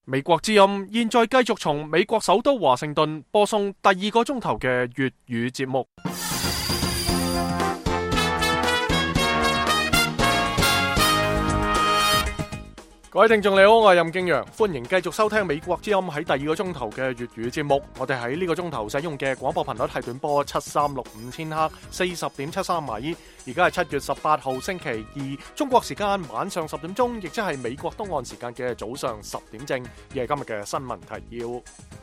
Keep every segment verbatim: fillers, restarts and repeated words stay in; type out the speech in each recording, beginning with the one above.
美國之音現在繼續從美國首都華盛頓播送第二個鐘頭嘅粵語節目。各位聽眾你好，我係任敬陽，歡迎繼續收聽美國之音喺第二個鐘頭嘅粵語節目。我哋喺呢個鐘頭使用嘅廣播頻率係短波七三六五千赫，四十點七三米。而家係七月十八號星期二，中國時間晚上十點鐘，亦即係美國東岸時間嘅早上十點正。而係今日嘅新聞提要。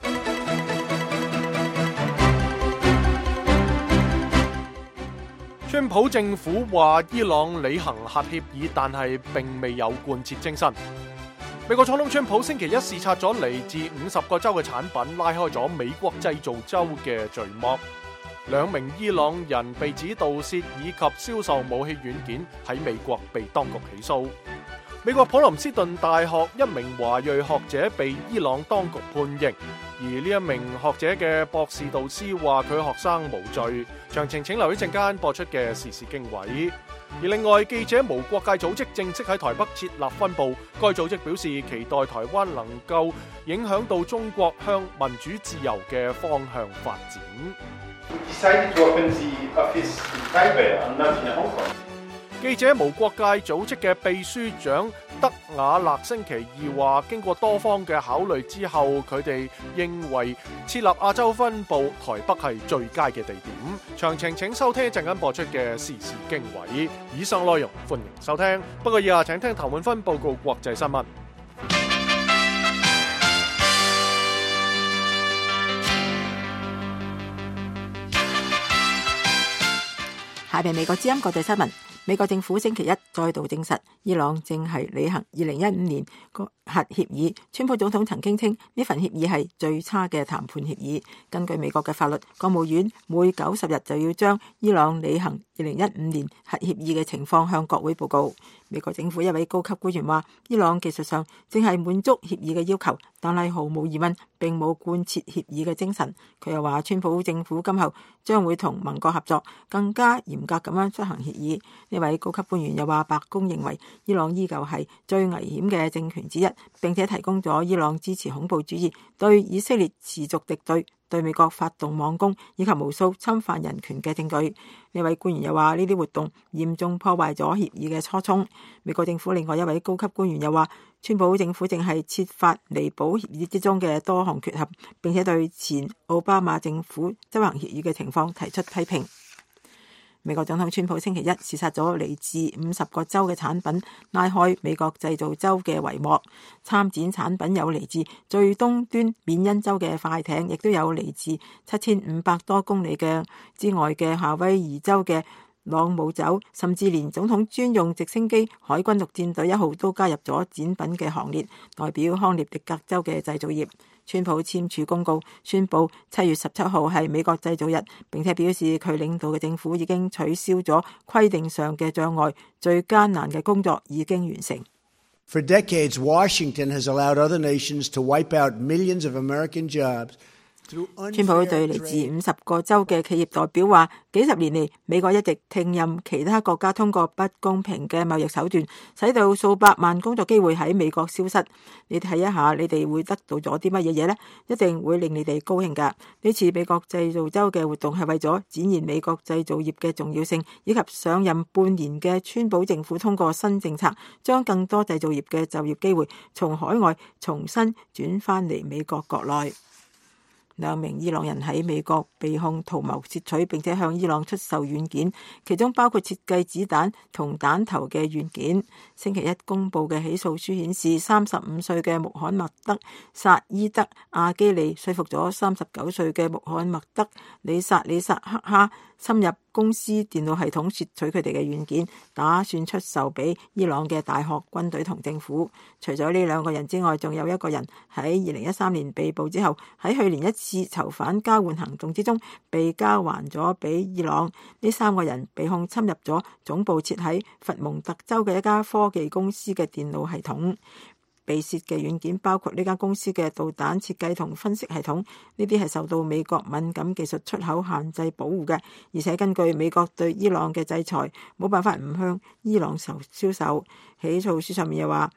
川普政府話伊朗履行核協議，但係並未有貫徹精神。美國總統川普星期一視察咗嚟自五十個州嘅產品，拉開咗美國製造州嘅序幕。兩名伊朗人被指盜竊以及銷售武器軟件，喺美國被當局起訴。美國普林斯頓大學一名華裔學者被伊朗當局判刑，而呢一名學者嘅博士導師話佢學生無罪。詳情請留意陣間播出嘅時事經緯。而另外，記者無國界組織正式喺台北設立分部，該組織表示期待台灣能夠影響到中國向民主自由嘅方向發展。記者無國界組織嘅秘書長德瓦勒星期二話，經過多方嘅考慮之後，佢哋認為設立亞洲分部台北係最佳嘅地點。詳情請收聽一陣間播出嘅時事經緯。以上內容歡迎收聽，不過以下請聽譚滿芬報告國際新聞。 下邊美國之音國際新聞。美國政府星期一再度證實，伊朗正係履行二零一五年個核協議。川普總統曾經稱呢份協議係最差嘅談判協議。根據美國嘅法律，國務院每九十日就要將伊朗履行二零一五年核協議嘅情況向國會報告。美國政府一位高級官員話，伊朗技術上正係滿足協議嘅要求，但係毫無疑問並冇貫徹協議嘅精神。佢又話，川普政府今後將會同盟國合作，更加嚴格咁樣執行協議。呢位高級官員又話，白宮認為伊朗依舊係最危險嘅政權之一，並且提供咗伊朗支持恐怖主義、對以色列持續敵對、對美國發動網攻以及無數侵犯人權嘅證據。呢位官員又話，呢啲活動嚴重破壞咗協議嘅初衷。美國政府另外一位高級官員又話，川普政府正係設法彌補協議之中嘅多項缺陷，並且對前奧巴馬政府執行協議嘅情況提出批評。美國總統川普星期一視察咗嚟自五十個州嘅產品，拉開美國製造州嘅帷幕。參展產品有嚟自最東端緬因州嘅快艇，亦都有嚟自七千五百多公里嘅之外嘅夏威夷州嘅朗姆酒，甚至連總統專用直升機海軍陸戰隊一號都加入咗展品嘅行列，代表康涅狄格州嘅製造業。川普簽署公告，宣布七月十七號係美國製造日，並且表示佢領導嘅政府已經取消咗規定上嘅障礙，最艱難嘅工作已經完成。 For decades, Washington has allowed other nations to wipe out millions of American jobs. 川普對嚟自五十個州嘅企業代表話，幾十年嚟，美國一直聽任其他國家通過不公平嘅貿易手段，使到數百萬工作機會喺美國消失。你睇一下，你哋會得到咗啲乜嘢嘢呢？一定會令你哋高興㗎。呢次美國製造週嘅活動係為咗展現美國製造業嘅重要性，以及上任半年嘅川普政府通過新政策，將更多製造業嘅就業機會從海外重新轉返嚟美國國內。兩名伊朗人喺美國被控圖謀竊取並且向伊朗出售軟件，其中包括設計子彈同彈頭嘅軟件。星期一公布嘅起訴書顯示，三十五歲嘅穆罕默德·薩伊德·阿基里說服咗三十九歲嘅穆罕默德·里薩里薩克哈深入公司電腦系統竊取佢哋嘅軟件，打算出售俾伊朗嘅大學、軍隊同政府。除咗呢兩個人之外，仲有一個人喺二零一三年被捕之後，喺去年一次囚犯交換行動之中被交還咗俾伊朗。呢三個人被控侵入咗總部設喺佛蒙特州嘅一家科技公司嘅電腦系統。被竊嘅軟件包括呢間公司嘅導彈設計同分析系統，呢啲係受到美國敏感技術出口限制保護嘅，而且根據美國對伊朗嘅制裁，冇辦法唔向伊朗售銷售。起訴書上面又話，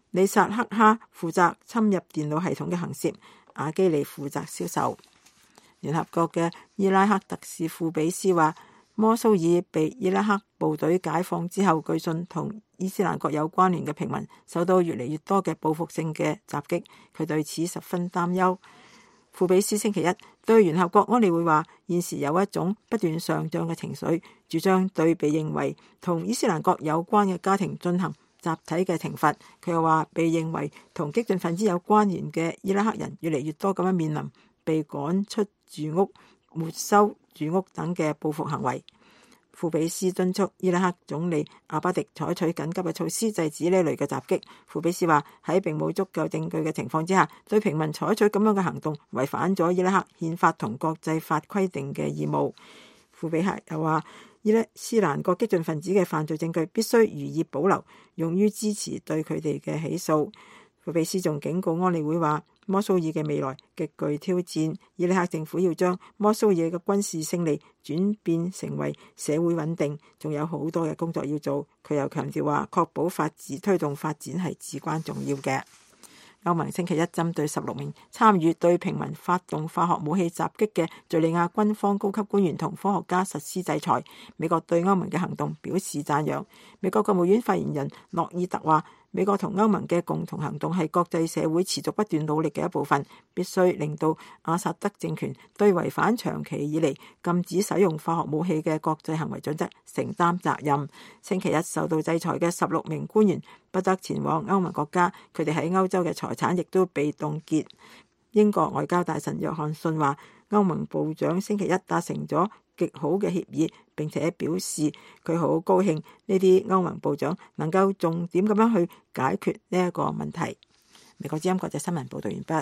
里薩克哈負責侵入電腦系統嘅行竊，阿基里負責銷售。聯合國嘅伊拉克特使庫比斯話，摩蘇爾被伊拉克部隊解放之後，據信同伊斯蘭國有關聯嘅平民受到越嚟越多嘅報復性嘅襲擊，佢對此十分擔憂。庫比斯星期一對聯合國安理會話，現時有一種不斷上漲嘅情緒，主張對被認為同伊斯蘭國有關嘅家庭進行集體嘅懲罰。佢又話，被認為同激進分子有關聯嘅伊拉克人越嚟越多咁樣面臨被趕出住屋、沒收住屋等嘅報復行為。庫比斯敦促伊拉克總理阿巴迪採取緊急嘅措施制止呢類嘅襲擊。庫比斯話，喺並冇足夠證據嘅情況之下，對平民採取咁樣嘅行動，違反咗伊拉克憲法同國際法規定嘅義務。庫比克又話，伊斯蘭國激進分子嘅犯罪證據必須予以保留，用於支持對佢哋嘅起訴。庫比斯仲警告安理會話，摩蘇爾嘅未來極具挑戰，伊拉克政府要將摩蘇爾嘅軍事勝利轉變成為社會穩定，仲有好多嘅工作要做。佢又強調話，確保法治推動發展係至關重要嘅。歐盟星期一針對十六名參與對平民發動化學武器襲擊嘅敘利亞軍方高級官員同科學家實施制裁。美國對歐盟嘅行動表示讚揚。美國國務院發言人諾爾特話，美國同歐盟嘅共同行動係國際社會持續不斷努力嘅一部分，必須令到阿薩德政權對違反長期以嚟禁止使用化學武器嘅國際行為準則承擔責任。星期一受到制裁嘅十六名官員不得前往歐盟國家，佢哋喺歐洲嘅財產亦都被凍結。英國外交大臣約翰遜話，歐盟部長星期一達成咗極好嘅協議，並且表示佢好高興呢啲歐盟部長能夠重點咁樣去解決呢一個問題。美國之音國際新聞報道完畢。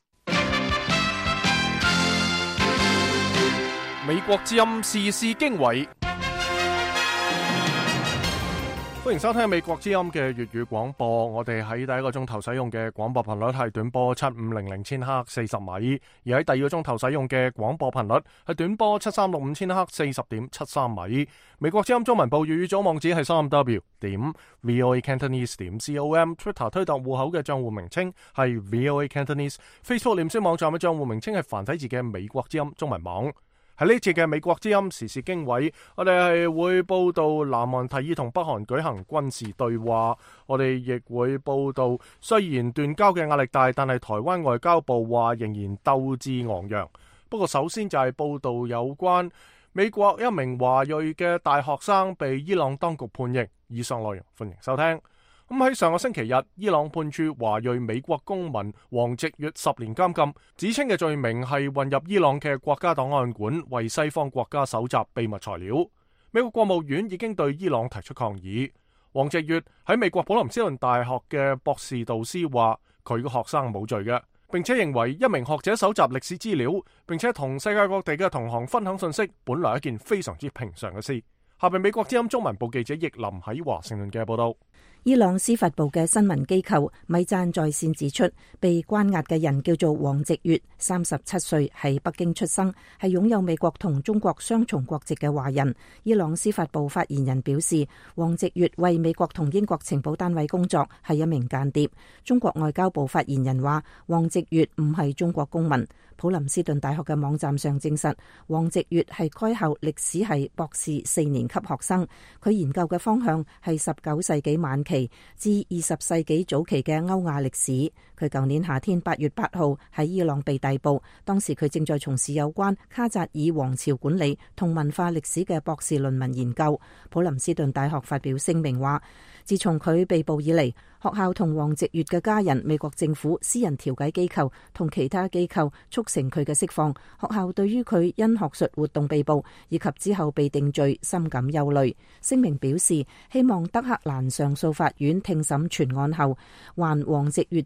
美國之音時事經緯，歡迎收聽美國之音嘅粵語廣播。我哋喺第一個鐘頭使用嘅廣播頻率係短波七五零零千赫四十米，而喺第二個鐘頭使用嘅廣播頻率係短波七三六五千赫四十點七三米。美國之音中文部粵語組網址係三 W 點 VOA Cantonese 點 com，Twitter 推特戶口嘅賬戶名稱係 VOA Cantonese，Facebook 臉書網站嘅賬戶名稱係繁體字嘅美國之音中文網。喺呢次嘅美國之音時事經緯，我哋係會報道南韓提議同北韓舉行軍事對話，我哋亦會報道雖然斷交嘅壓力大，但係台灣外交部話仍然鬥志昂揚。不過首先就係報道有關美國一名華裔嘅大學生被伊朗當局判刑，以上內容歡迎收聽。咁喺上個星期日，伊朗判處華裔美國公民王直月十年監禁，指稱嘅罪名係混入伊朗嘅國家檔案館，為西方國家搜集秘密材料。美國國務院已經對伊朗提出抗議。王直月喺美國普林斯頓大學嘅博士導師話，佢個學生冇罪嘅，並且認為一名學者搜集歷史資料，並且同世界各地嘅同行分享信息，本來係一件非常之平常嘅事。下邊美國之音中文部記者易林喺華盛頓嘅報道。 伊朗司法部嘅新聞機構米贊在線指出，被關押嘅人叫做王直月，三十七歲，係北京出生，係擁有美國同中國雙重國籍嘅華人。伊朗司法部發言人表示，王直月為美國同英國情報單位工作，係一名間諜。中國外交部發言人話，王直月唔係中國公民。普林斯頓大學嘅網站上證實，王直月係該校歷史系博士四年級學生，佢研究嘅方向係十九世紀晚期至二十世紀早期嘅歐亞歷史。佢舊年夏天八月八號喺伊朗被逮捕，當時佢正在從事有關卡扎爾王朝管理同文化歷史嘅博士論文研究。普林斯頓大學發表聲明話，自從佢被捕以嚟，學校同王直月嘅家人、美國政府、私人調解機構同其他機構促成佢嘅釋放。學校對於佢因學術活動被捕以及之後被定罪深感憂慮。聲明表示，希望德黑蘭上訴法院聽審全案後還王直月自由，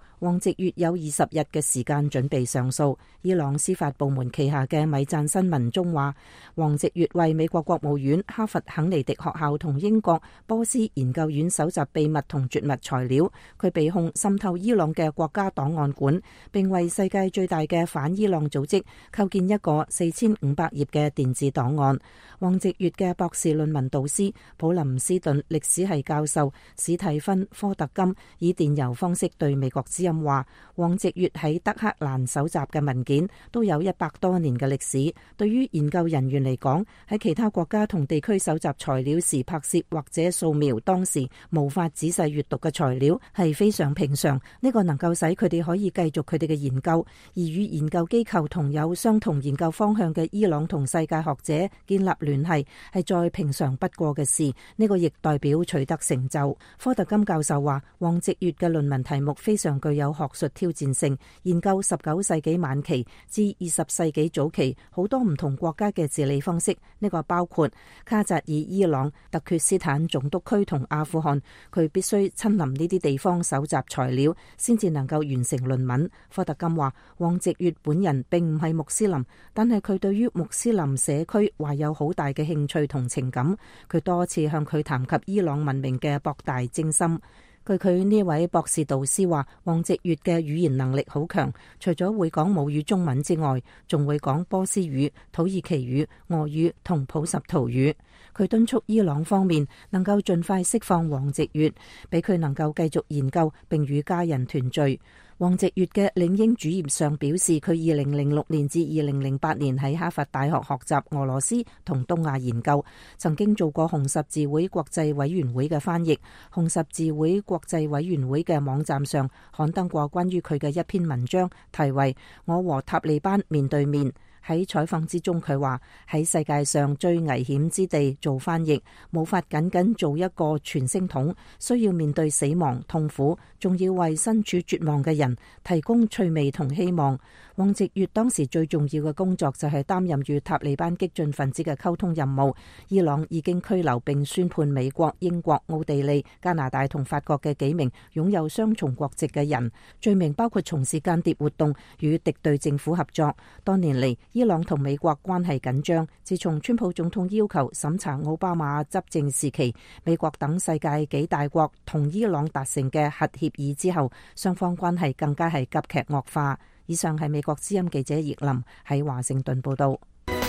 王直月有二十日嘅時間準備上訴。伊朗司法部門旗下嘅米贊新聞中話，王直月為美國國務院、哈佛肯尼迪學校同英國波斯研究院搜集秘密同絕密材料。佢被控滲透伊朗嘅國家檔案館，並為世界最大嘅反伊朗組織構建一個四千五百頁嘅電子檔案。王直月嘅博士論文導師普林斯頓歷史系教授史蒂芬科特金以電郵方式對美國之音話，王直月喺德黑蘭搜集嘅文件都有一百多年嘅歷史。對於研究人員嚟講，喺其他國家同地區搜集材料時拍攝或者掃描當時無法仔細閱讀嘅材料係非常平常。呢個能夠使佢哋可以繼續佢哋嘅研究，而與研究機構同有相同研究方向嘅伊朗同世界學者建立聯繫係再平常不過嘅事。呢個亦代表取得成就。科特金教授話，王直月嘅論文題目非常具有學術挑戰性，研究十九世紀晚期至二十世紀早期好多唔同國家嘅治理方式，呢個包括卡扎爾、伊朗、突厥斯坦總督區同阿富汗。佢必須親臨呢啲地方搜集材料，先至能夠完成論文。科特金話，王直月本人並唔係穆斯林，但係佢對於穆斯林社區懷有好大嘅興趣同情感。佢多次向佢談及伊朗文明嘅博大精深。據佢呢位博士導師話，王直月嘅語言能力好強，除咗會講母語中文之外，仲會講波斯語、土耳其語、俄語同普什圖語。佢敦促伊朗方面能夠盡快釋放王直月，俾佢能夠繼續研究並與家人團聚。王直月嘅領英主頁上表示，佢二零零六年至二零零八年喺哈佛大學學習俄羅斯同東亞研究，曾經做過紅十字會國際委員會嘅翻譯。紅十字會國際委員會嘅網站上刊登過關於佢嘅一篇文章，題為《我和塔利班面對面》。喺採訪之中，佢話喺世界上最危險之地做翻譯，無法僅僅做一個傳聲筒，需要面對死亡、痛苦，仲要為身處絕望嘅人提供趣味同希望。王直月當時最重要嘅工作就係擔任與塔利班激進分子嘅溝通任務。伊朗已經拘留並宣判美國、英國、奧地利、加拿大同法國嘅幾名擁有雙重國籍嘅人，罪名包括從事間諜活動與敵對政府合作。多年嚟，伊朗同美國關係緊張。自從川普總統要求審查奧巴馬執政時期美國等世界幾大國同伊朗達成嘅核協議之後，雙方關係更加係急劇惡化。以上係美國之音記者葉林喺華盛頓報道。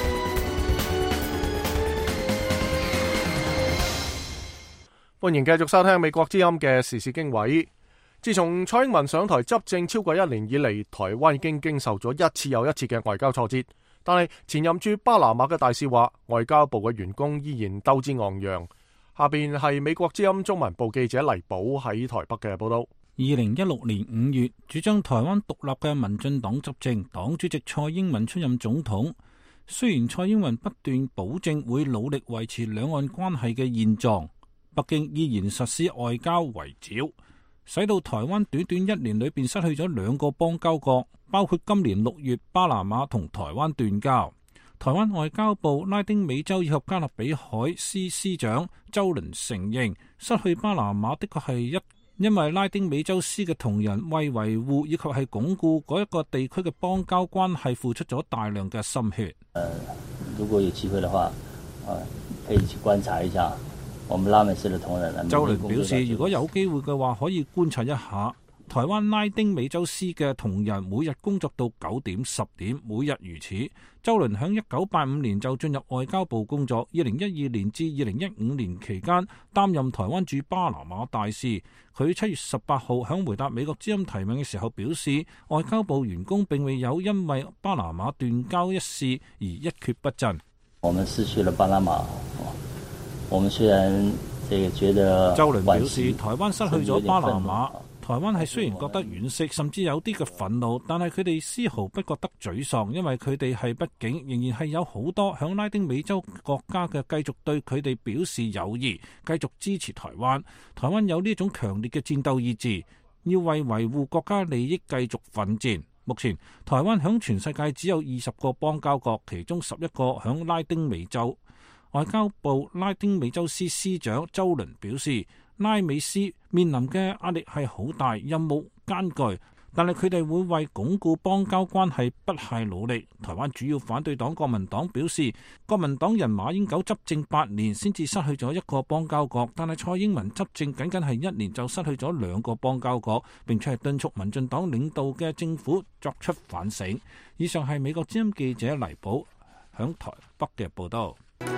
歡迎繼續收聽美國之音嘅時事經緯。自從蔡英文上台執政超過一年以嚟，台灣已經經受咗一次又一次嘅外交挫折。但係前任駐巴拿馬嘅大使話，外交部嘅員工依然鬥志昂揚。下邊係美國之音中文部記者黎寶喺台北嘅報道。 二零一六年五月，主張台灣獨立嘅民進黨執政，黨主席蔡英文出任總統。雖然蔡英文不斷保證會努力維持兩岸關係嘅現狀，北京依然實施外交圍剿，使到台灣短短一年裏邊失去咗兩個邦交國，包括今年六月巴拿馬同台灣斷交。台灣外交部拉丁美洲以及加勒比海司司長周倫承認，失去巴拿馬的確係一因為拉丁美洲司嘅同仁為維護以及係鞏固嗰一個地區嘅邦交關係付出咗大量嘅心血。 呃，如果有機會的話，呃，可以去觀察一下我們拉美司嘅同仁。 周倫表示，如果有機會嘅話，可以觀察一下台灣拉丁美洲司嘅同仁每日工作到九點十點，每日如此。周倫響一九八五年就進入外交部工作，二零一二年至二零一五年期間擔任台灣駐巴拿馬大使。佢七月十八號響回答美國之音提問嘅時候表示，外交部員工並未有因為巴拿馬斷交一事而一蹶不振。 我們失去了巴拿馬，我們雖然這個覺得， 周倫表示，台灣失去咗巴拿馬。台灣係雖然覺得惋惜，甚至有啲嘅憤怒，但係佢哋絲毫不覺得沮喪，因為佢哋係畢竟仍然係有好多響拉丁美洲國家嘅繼續對佢哋表示友誼，繼續支持台灣。台灣有呢種強烈嘅戰鬥意志，要為維護國家利益繼續奮戰。目前台灣響全世界只有二十個邦交國，其中十一個響拉丁美洲。外交部拉丁美洲司司長周倫表示，拉美司面臨嘅壓力係好大，任務艱巨，但係佢哋會為鞏固邦交關係不懈努力。台灣主要反對黨國民黨表示，國民黨人馬英九執政八年先至失去咗一個邦交國，但係蔡英文執政僅僅係一年就失去咗兩個邦交國，並且係敦促民進黨領導嘅政府作出反省。以上係美國之音記者黎寶響台北嘅報道。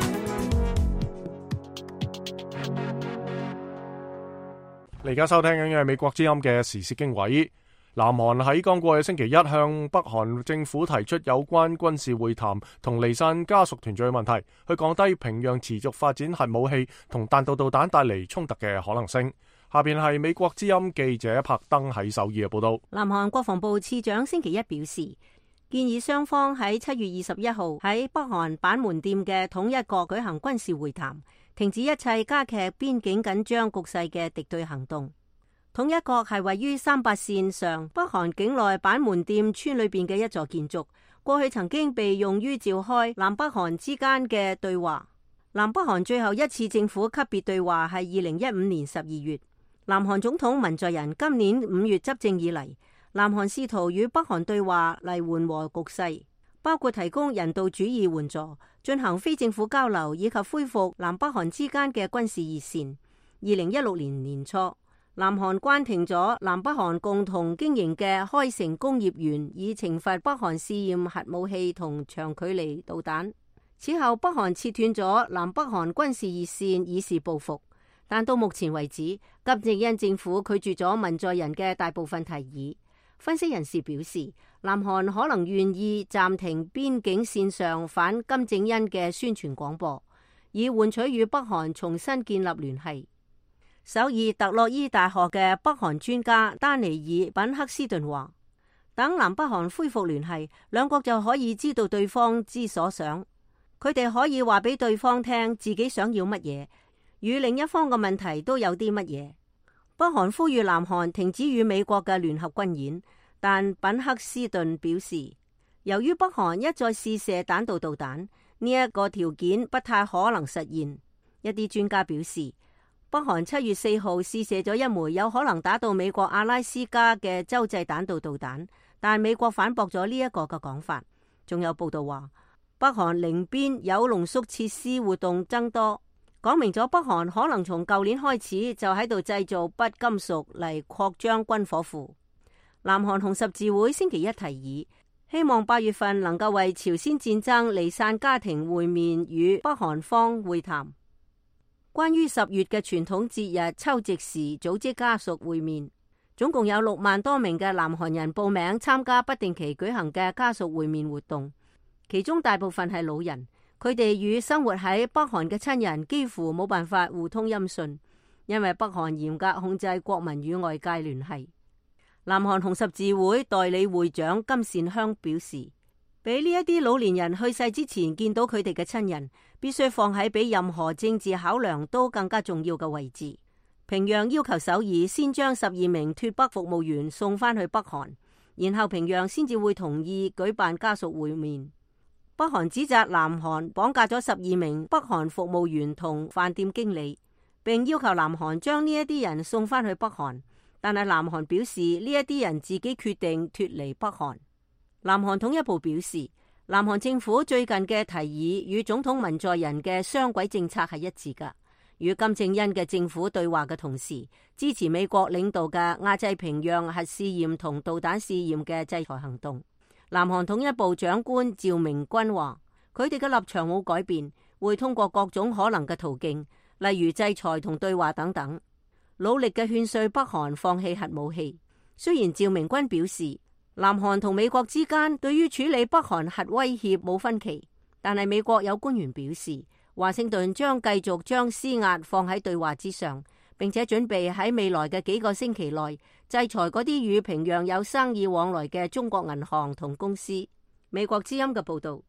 你而家收聽緊嘅係美國之音嘅時事經緯。南韓喺剛過去星期一向北韓政府提出有關軍事會談同離散家屬團聚嘅問題，去降低平壤持續發展核武器同彈道導彈帶嚟衝突嘅可能性。下邊係美國之音記者柏登喺首爾嘅報道。 南韓國防部次長星期一表示，建議雙方喺七月二十一號喺北韓板門店嘅統一國舉行軍事會談，停止一切加劇邊境緊張局勢嘅敵對行動。統一國係位於三八線上北韓境內板門店村裏邊嘅一座建築，過去曾經被用於召開南北韓之間嘅對話。南北韓最後一次政府級別對話係二零一五年十二月。南韓總統文在寅今年五月執政以嚟，南韓試圖與北韓對話嚟緩和局勢，包括提供人道主義援助、進行非政府交流以及恢復南北韓之間嘅軍事熱線。二零一六年年初，南韓關停咗南北韓共同經營嘅開城工業園，以懲罰北韓試驗核武器同長距離導彈。此後，北韓切斷咗南北韓軍事熱線，以示報復。但到目前為止，金正恩政府拒絕咗文在寅嘅大部分提議。分析人士表示，南韓可能願意暫停邊境線上反金正恩嘅宣傳廣播，以換取與北韓重新建立聯繫。首爾特洛伊大學嘅北韓專家丹尼爾品克斯頓話，等南北韓恢復聯繫，兩國就可以知道對方之所想，佢哋可以話俾對方聽自己想要乜嘢，與另一方嘅問題都有啲乜嘢。北韓呼籲南韓停止與美國嘅聯合軍演，但品克斯頓表示，由於北韓一再試射彈道導彈，呢一個條件不太可能實現。一啲專家表示，北韓七月四號試射咗一枚有可能打到美國阿拉斯加嘅洲際彈道導彈，但美國反駁咗呢一個嘅講法。仲有報道話，北韓鄰邊鈾濃縮設施活動增多，講明咗北韓可能從舊年開始就喺度製造鈈金屬嚟擴張軍火庫。南韓紅十字會星期一提議，希望八月份能夠為朝鮮戰爭離散家庭會面，與北韓方會談。關於十月嘅傳統節日秋夕時組織家屬會面，總共有六萬多名嘅南韓人報名參加不定期舉行嘅家屬會面活動，其中大部分係老人，佢哋與生活喺北韓嘅親人幾乎冇辦法互通音訊，因為北韓嚴格控制國民與外界聯繫。南韓紅十字會代理會長金善香表示，俾呢一啲老年人去世之前見到佢哋嘅親人，必須放喺比任何政治考量都更加重要嘅位置。平壤要求首爾先將十二名脫北服務員送翻去北韓，然後平壤先至會同意舉辦家屬會面。北韓指責南韓綁架咗十二名北韓服務員同飯店經理，並要求南韓將呢一啲人送翻去北韓，但係南韓表示呢一啲人自己決定脫離北韓。南韓統一部表示，南韓政府最近嘅提議與總統文在寅嘅雙軌政策係一致㗎，與金正恩嘅政府對話嘅同時，支持美國領導嘅壓制平壤核試驗同導彈試驗嘅制裁行動。南韓統一部長官趙明軍話，佢哋嘅立場冇改變，會通過各種可能嘅途徑，例如制裁同對話等等，努力嘅勸說北韓放棄核武器。雖然趙明軍表示，南韓同美國之間對於處理北韓核威脅冇分歧，但係美國有官員表示，華盛頓將繼續將施壓放喺對話之上，並且準備喺未來嘅幾個星期內制裁嗰啲與平壤有生意往來嘅中國銀行同公司。美國之音嘅報道。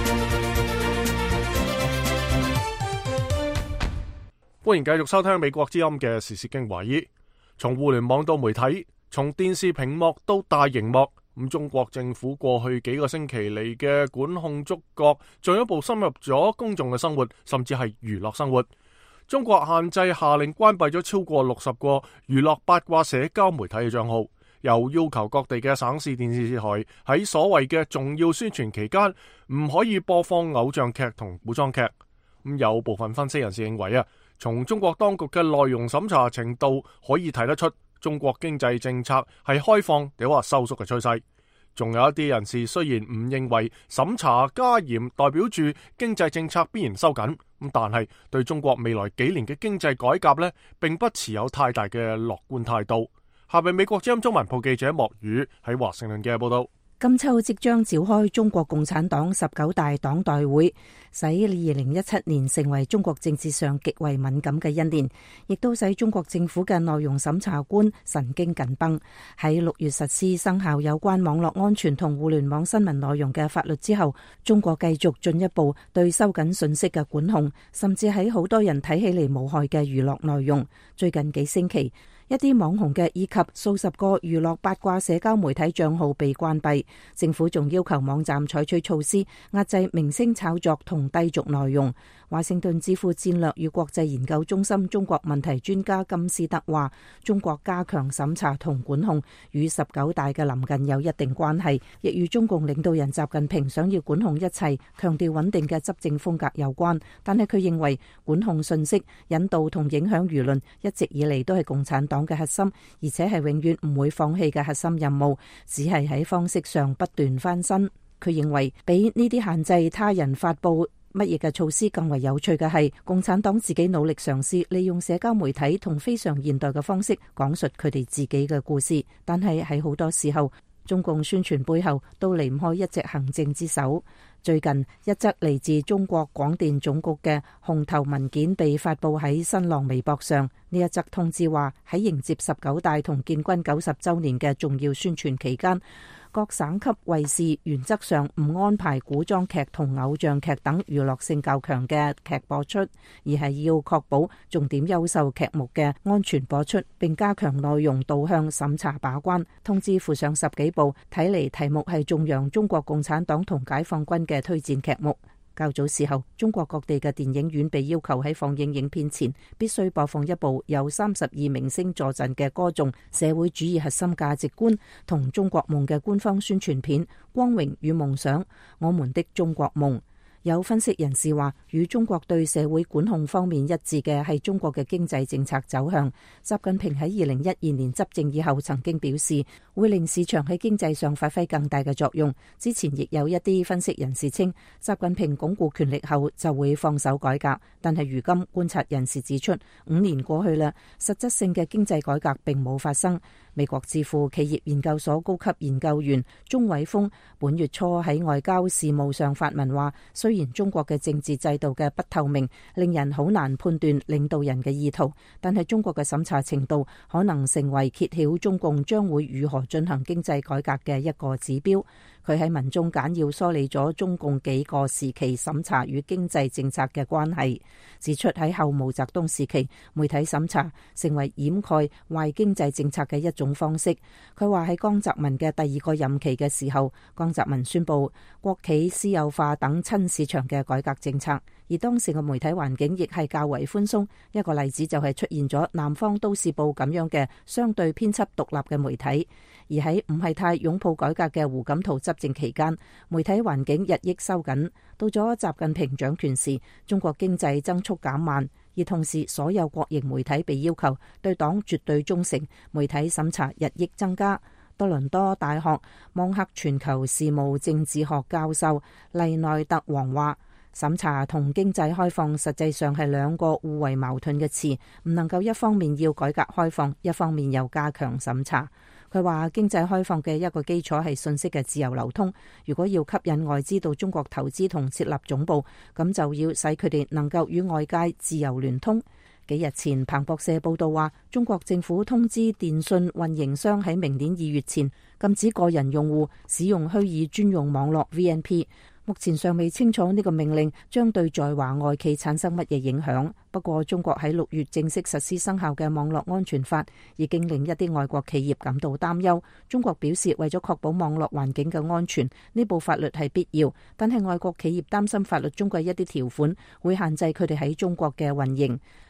歡迎繼續收聽美國之音嘅時事經緯。從互聯網到媒體，從電視屏幕到大螢幕，咁中國政府過去幾個星期嚟嘅管控觸覺，進一步深入咗公眾嘅生活，甚至係娛樂生活。中國限制下令關閉咗超過六十個娛樂八卦社交媒體嘅賬號， 又要求各地嘅省市電視台喺所謂嘅重要宣傳期間唔可以播放偶像劇同古裝劇。咁有部分分析人士認為啊，從中國當局嘅內容審查程度可以睇得出，中國經濟政策係開放定話收縮嘅趨勢。仲有一啲人士雖然唔認為審查加嚴代表住經濟政策必然收緊，咁但係對中國未來幾年嘅經濟改革呢，並不持有太大嘅樂觀態度。下邊美國之音中文部記者莫宇喺華盛頓嘅報道。 今秋即將召開中國共產黨十九大黨代會，使二零一七年成為中國政治上極為敏感嘅一年，亦都使中國政府嘅內容審查官神經緊繃。喺六月實施生效有關網絡安全同互聯網新聞內容嘅法律之後，中國繼續進一步對收緊信息嘅管控，甚至喺好多人睇起嚟無害嘅娛樂內容。最近幾星期，一啲網紅嘅以及數十個娛樂八卦社交媒體賬號被關閉，政府仲要求網站採取措施壓制明星炒作同低俗內容。華盛頓智庫戰略與國際研究中心中國問題專家金斯德話，中國加強審查同管控與十九大嘅臨近有一定關係，亦與中共領導人習近平想要管控一切、強調穩定嘅執政風格有關。但係佢認為管控信息、引導同影響輿論一直以嚟都係共產黨嘅核心，而且係永遠唔會放棄嘅核心任務，只係喺方式上不斷翻新。佢認為比呢啲限制他人發佈乜嘢嘅措施更為有趣嘅係，共產黨自己努力嘗試利用社交媒體同非常現代嘅方式講述佢哋自己嘅故事，但係喺好多時候，中共宣傳背後都離唔開一隻行政之手。最近一則嚟自中國廣電總局嘅紅頭文件被發佈喺新浪微博上。呢一則通知話，喺迎接十九大同建軍九十週年嘅重要宣傳期間，各省級衛視原則上唔安排古裝劇同偶像劇等娛樂性較強嘅劇播出，而係要確保重點優秀劇目嘅安全播出，並加強內容導向審查把關。通知附上十幾部，睇嚟題目係頌揚中國共產黨同解放軍嘅推薦劇目。較早時候，中國各地嘅電影院被要求喺放映影片前必須播放一部由三十二明星助陣嘅歌頌社會主義核心價值觀同中國夢嘅官方宣傳片《光榮與夢想：我們的中國夢》。有分析人士話，與中國對社會管控方面一致嘅係中國嘅經濟政策走向。習近平喺二零一二年執政以後曾經表示，會令市場喺經濟上發揮更大嘅作用。之前亦有一啲分析人士稱，習近平鞏固權力後就會放手改革。但係如今觀察人士指出，五年過去啦，實質性嘅經濟改革並冇發生。美國智庫企業研究所高級研究員鍾偉峰本月初喺外交事務上發文話，雖然中國嘅政治制度嘅不透明令人好難判斷領導人嘅意圖，但係中國嘅審查程度可能成為揭曉中共將會如何進行經濟改革嘅一個指標。佢喺文中簡要梳理咗中共幾個時期審查與經濟政策嘅關係，指出喺後毛澤東時期，媒體審查成為掩蓋壞經濟政策嘅一種方式。佢話喺江澤民嘅第二個任期嘅時候，江澤民宣布國企私有化等親市場嘅改革政策，而當時嘅媒體環境亦係較為寬鬆。一個例子就係出現咗南方都市報咁樣嘅相對編輯獨立嘅媒體。而喺唔係太擁抱改革嘅胡錦濤執政期間，媒體環境日益收緊。到咗習近平掌權時，中國經濟增速減慢，而同時所有國營媒體被要求對黨絕對忠誠，媒體審查日益增加。多倫多大學網克全球事務政治學教授麗內特王話，審查同經濟開放實際上係兩個互為矛盾嘅詞，唔能夠一方面要改革開放，一方面又加強審查。佢話經濟開放嘅一個基礎係信息嘅自由流通，如果要吸引外資到中國投資同設立總部，咁就要使佢哋能夠與外界自由聯通。幾日前，彭博社報道話，中國政府通知電信運營商喺明年二月前禁止個人用戶使用虛擬專用網絡 V N P。目前尚未清楚呢個命令將對在華外企產生乜嘢影響。不過，中國喺六月正式實施生效嘅網絡安全法已經令一啲外國企業感到擔憂。中國表示，為咗確保網絡環境嘅安全，呢部法律係必要。但係外國企業擔心法律中嘅一啲條款會限制佢哋喺中國嘅運營。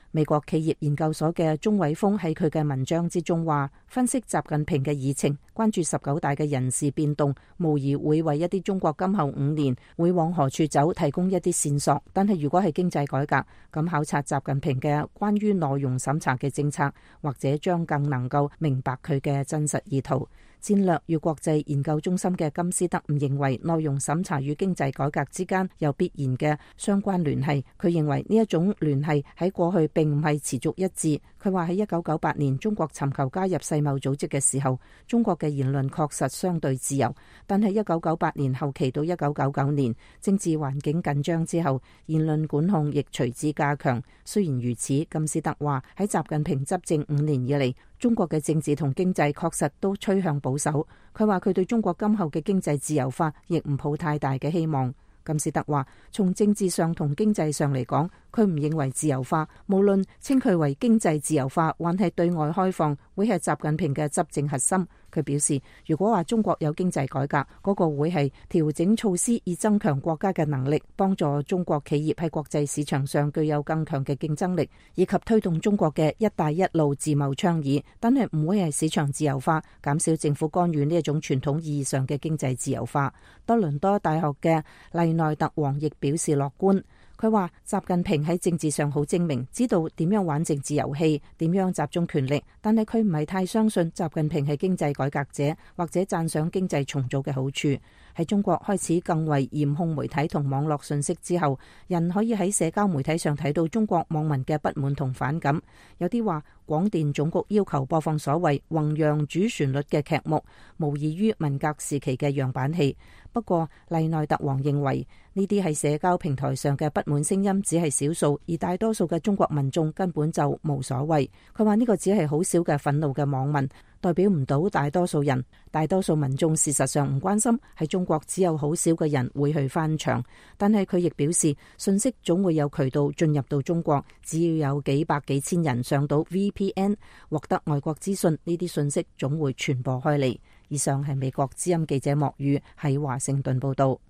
美國企業研究所嘅鍾偉峰喺佢嘅文章之中話，分析習近平嘅議程，關注十九大嘅人事變動，無疑會為一啲中國今後五年會往何處走提供一啲線索。但係如果係經濟改革，咁考察習近平嘅關於內容審查嘅政策，或者將更能夠明白佢嘅真實意圖。戰略與國際研究中心嘅金斯德唔認為內容審查與經濟改革之間有必然嘅相關聯繫。佢認為呢一種聯繫喺過去並唔係持續一致。佢話喺一九九八年中國尋求加入世貿組織嘅時候，中國嘅言論確實相對自由，但係一九九八年後期到一九九九年政治環境緊張之後，言論管控亦隨之加強。雖然如此，金斯德話喺習近平執政五年以嚟，中國嘅政治同經濟確實都趨向保守。佢話佢對中國今後嘅經濟自由化亦唔抱太大嘅希望。金斯德話，從政治上同經濟上嚟講，佢唔認為自由化，無論稱佢為經濟自由化還係對外開放，會係習近平嘅執政核心。佢表示，如果話中國有經濟改革，嗰個會係調整措施以增強國家嘅能力，幫助中國企業喺國際市場上具有更強嘅競爭力，以及推動中國嘅一帶一路自貿倡議，但係唔會係市場自由化，減少政府干預呢一種傳統意義上嘅經濟自由化。多倫多大學嘅麗內特王亦表示樂觀。佢話習近平喺政治上好精明，知道點樣玩政治遊戲，點樣集中權力，但係佢唔係太相信習近平係經濟改革者，或者讚賞經濟重組嘅好處。喺中國開始更為嚴控媒體同網絡信息之後，人可以喺社交媒體上睇到中國網民嘅不滿同反感。有啲話廣電總局要求播放所謂弘揚主旋律嘅劇目，無異於文革時期嘅樣板戲。不過麗內特王認為呢啲係社交平台上嘅不滿聲音只係少數，而大多數嘅中國民眾根本就冇所謂。佢話呢個只係好少嘅憤怒嘅網民，代表唔到大多數人。大多數民眾事實上唔關心，喺中國只有好少嘅人會去翻牆。但係佢亦表示，信息總會有渠道進入到中國，只要有幾百幾千人上到 V P N 獲得外國資訊，呢啲信息總會傳播開嚟。以上係美國之音記者莫宇喺華盛頓報道。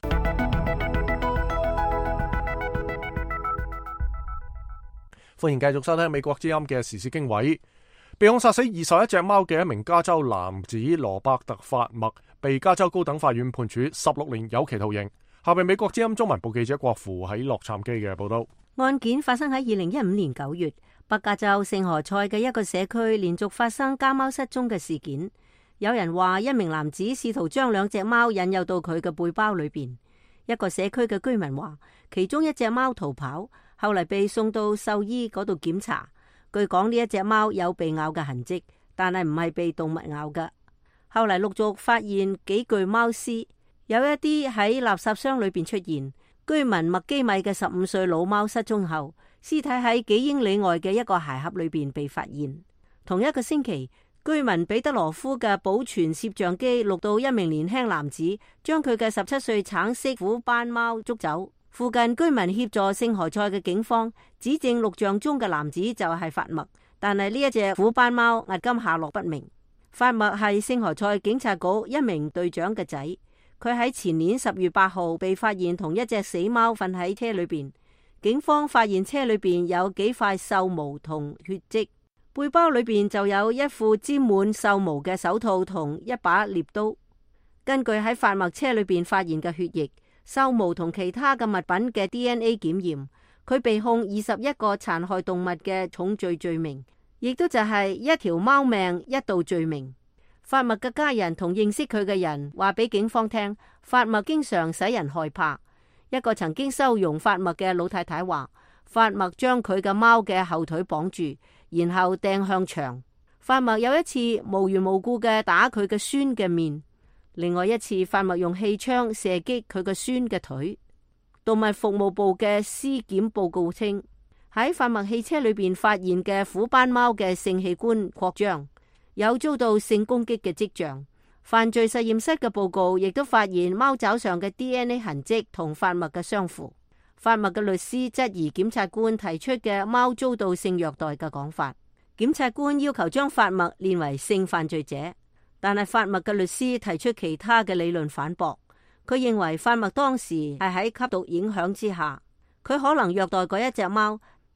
歡迎繼續收聽美國之音嘅時事經緯。被控殺死二十一隻貓嘅一名加州男子羅伯特法默被加州高等法院判處十六年有期徒刑。下邊美國之音中文部記者郭芙喺洛杉磯嘅報道。 案件發生喺二零一五年九月，北加州聖何塞嘅一個社區連續發生家貓失蹤嘅事件。有人話一名男子試圖將兩隻貓引誘到佢嘅背包裏邊。一個社區嘅居民話，其中一隻貓逃跑，後嚟被送到獸醫嗰度檢查。據講呢一隻貓有被咬嘅痕跡，但係唔係被動物咬嘅。後嚟陸續發現幾具貓屍，有一啲喺垃圾箱裏邊出現。居民麥基米嘅十五歲老貓失蹤後，屍體喺幾英里外嘅一個鞋盒裏邊被發現。同一個星期，居民彼得羅夫嘅保存攝像機錄到一名年輕男子將佢嘅十七歲橙色虎斑貓捉走。附近居民協助聖何塞嘅警方指證錄像中嘅男子就係法默，但係呢一隻虎斑貓至今下落不明。法默係聖何塞警察局一名隊長嘅仔，佢喺前年十月八號被發現同一隻死貓瞓喺車裏邊。警方發現車裏邊有幾塊獸毛同血跡。背包裏邊就有一副沾滿獸毛嘅手套同一把獵刀。根據喺法默車裏邊發現嘅血液、獸毛同其他嘅物品嘅 D N A 檢驗，佢被控二十一個殘害動物嘅重罪罪名，亦都就係一條貓命一道罪名。法默嘅家人同認識佢嘅人話俾警方聽，法默經常使人害怕。一個曾經收容法默嘅老太太話，法默將佢嘅貓嘅後腿綁住，然後掟向牆。法默有一次無緣無故嘅打佢嘅孫嘅面，另外一次法默用氣槍射擊佢嘅孫嘅腿。動物服務部嘅屍檢報告稱，喺法默汽車裏邊發現嘅虎斑貓嘅性器官擴張，有遭到性攻擊嘅跡象。犯罪實驗室嘅報告亦都發現貓爪上嘅 D N A 痕跡同法默嘅相符。法默嘅律師質疑檢察官提出嘅貓遭到性虐待嘅講法。檢察官要求將法默列為性犯罪者，但係法默嘅律師提出其他嘅理論反駁。佢認為法默當時係喺吸毒影響之下，佢可能虐待嗰一隻貓，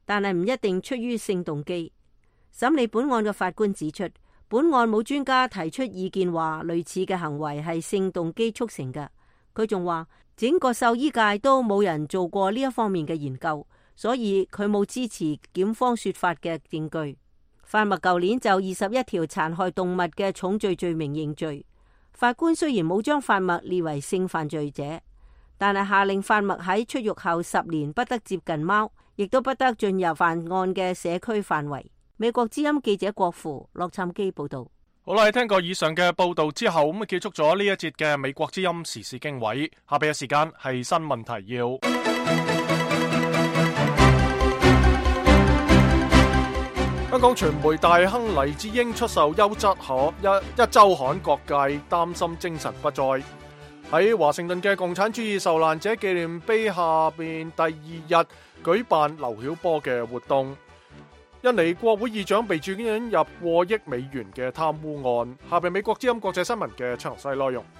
但係唔一定出於性動機。審理本案嘅法官指出，本案冇專家提出意見話類似嘅行為係性動機促成嘅。佢仲話整個獸醫界都冇人做過呢一方面嘅研究，所以佢冇支持檢方說法嘅證據。法麥舊年就二十一條殘害動物嘅重罪罪名認罪。法官雖然冇將法麥列為性犯罪者，但係下令法麥喺出獄後十年不得接近貓，亦都不得進入犯案嘅社區範圍。美國之音記者郭芙洛杉磯報道。 好啦，聽過以上嘅報道之後，咁啊結束咗呢一節嘅美國之音時事經緯。下邊嘅時間係新聞提要。香港傳媒大亨黎智英出售優質可一一周刊，各界擔心精神不再。喺華盛頓嘅共產主義受難者紀念碑下邊第二日舉辦劉曉波嘅活動。印尼國會議長被注引入過億美元嘅貪污案。下邊美國之音國際新聞嘅詳細內容。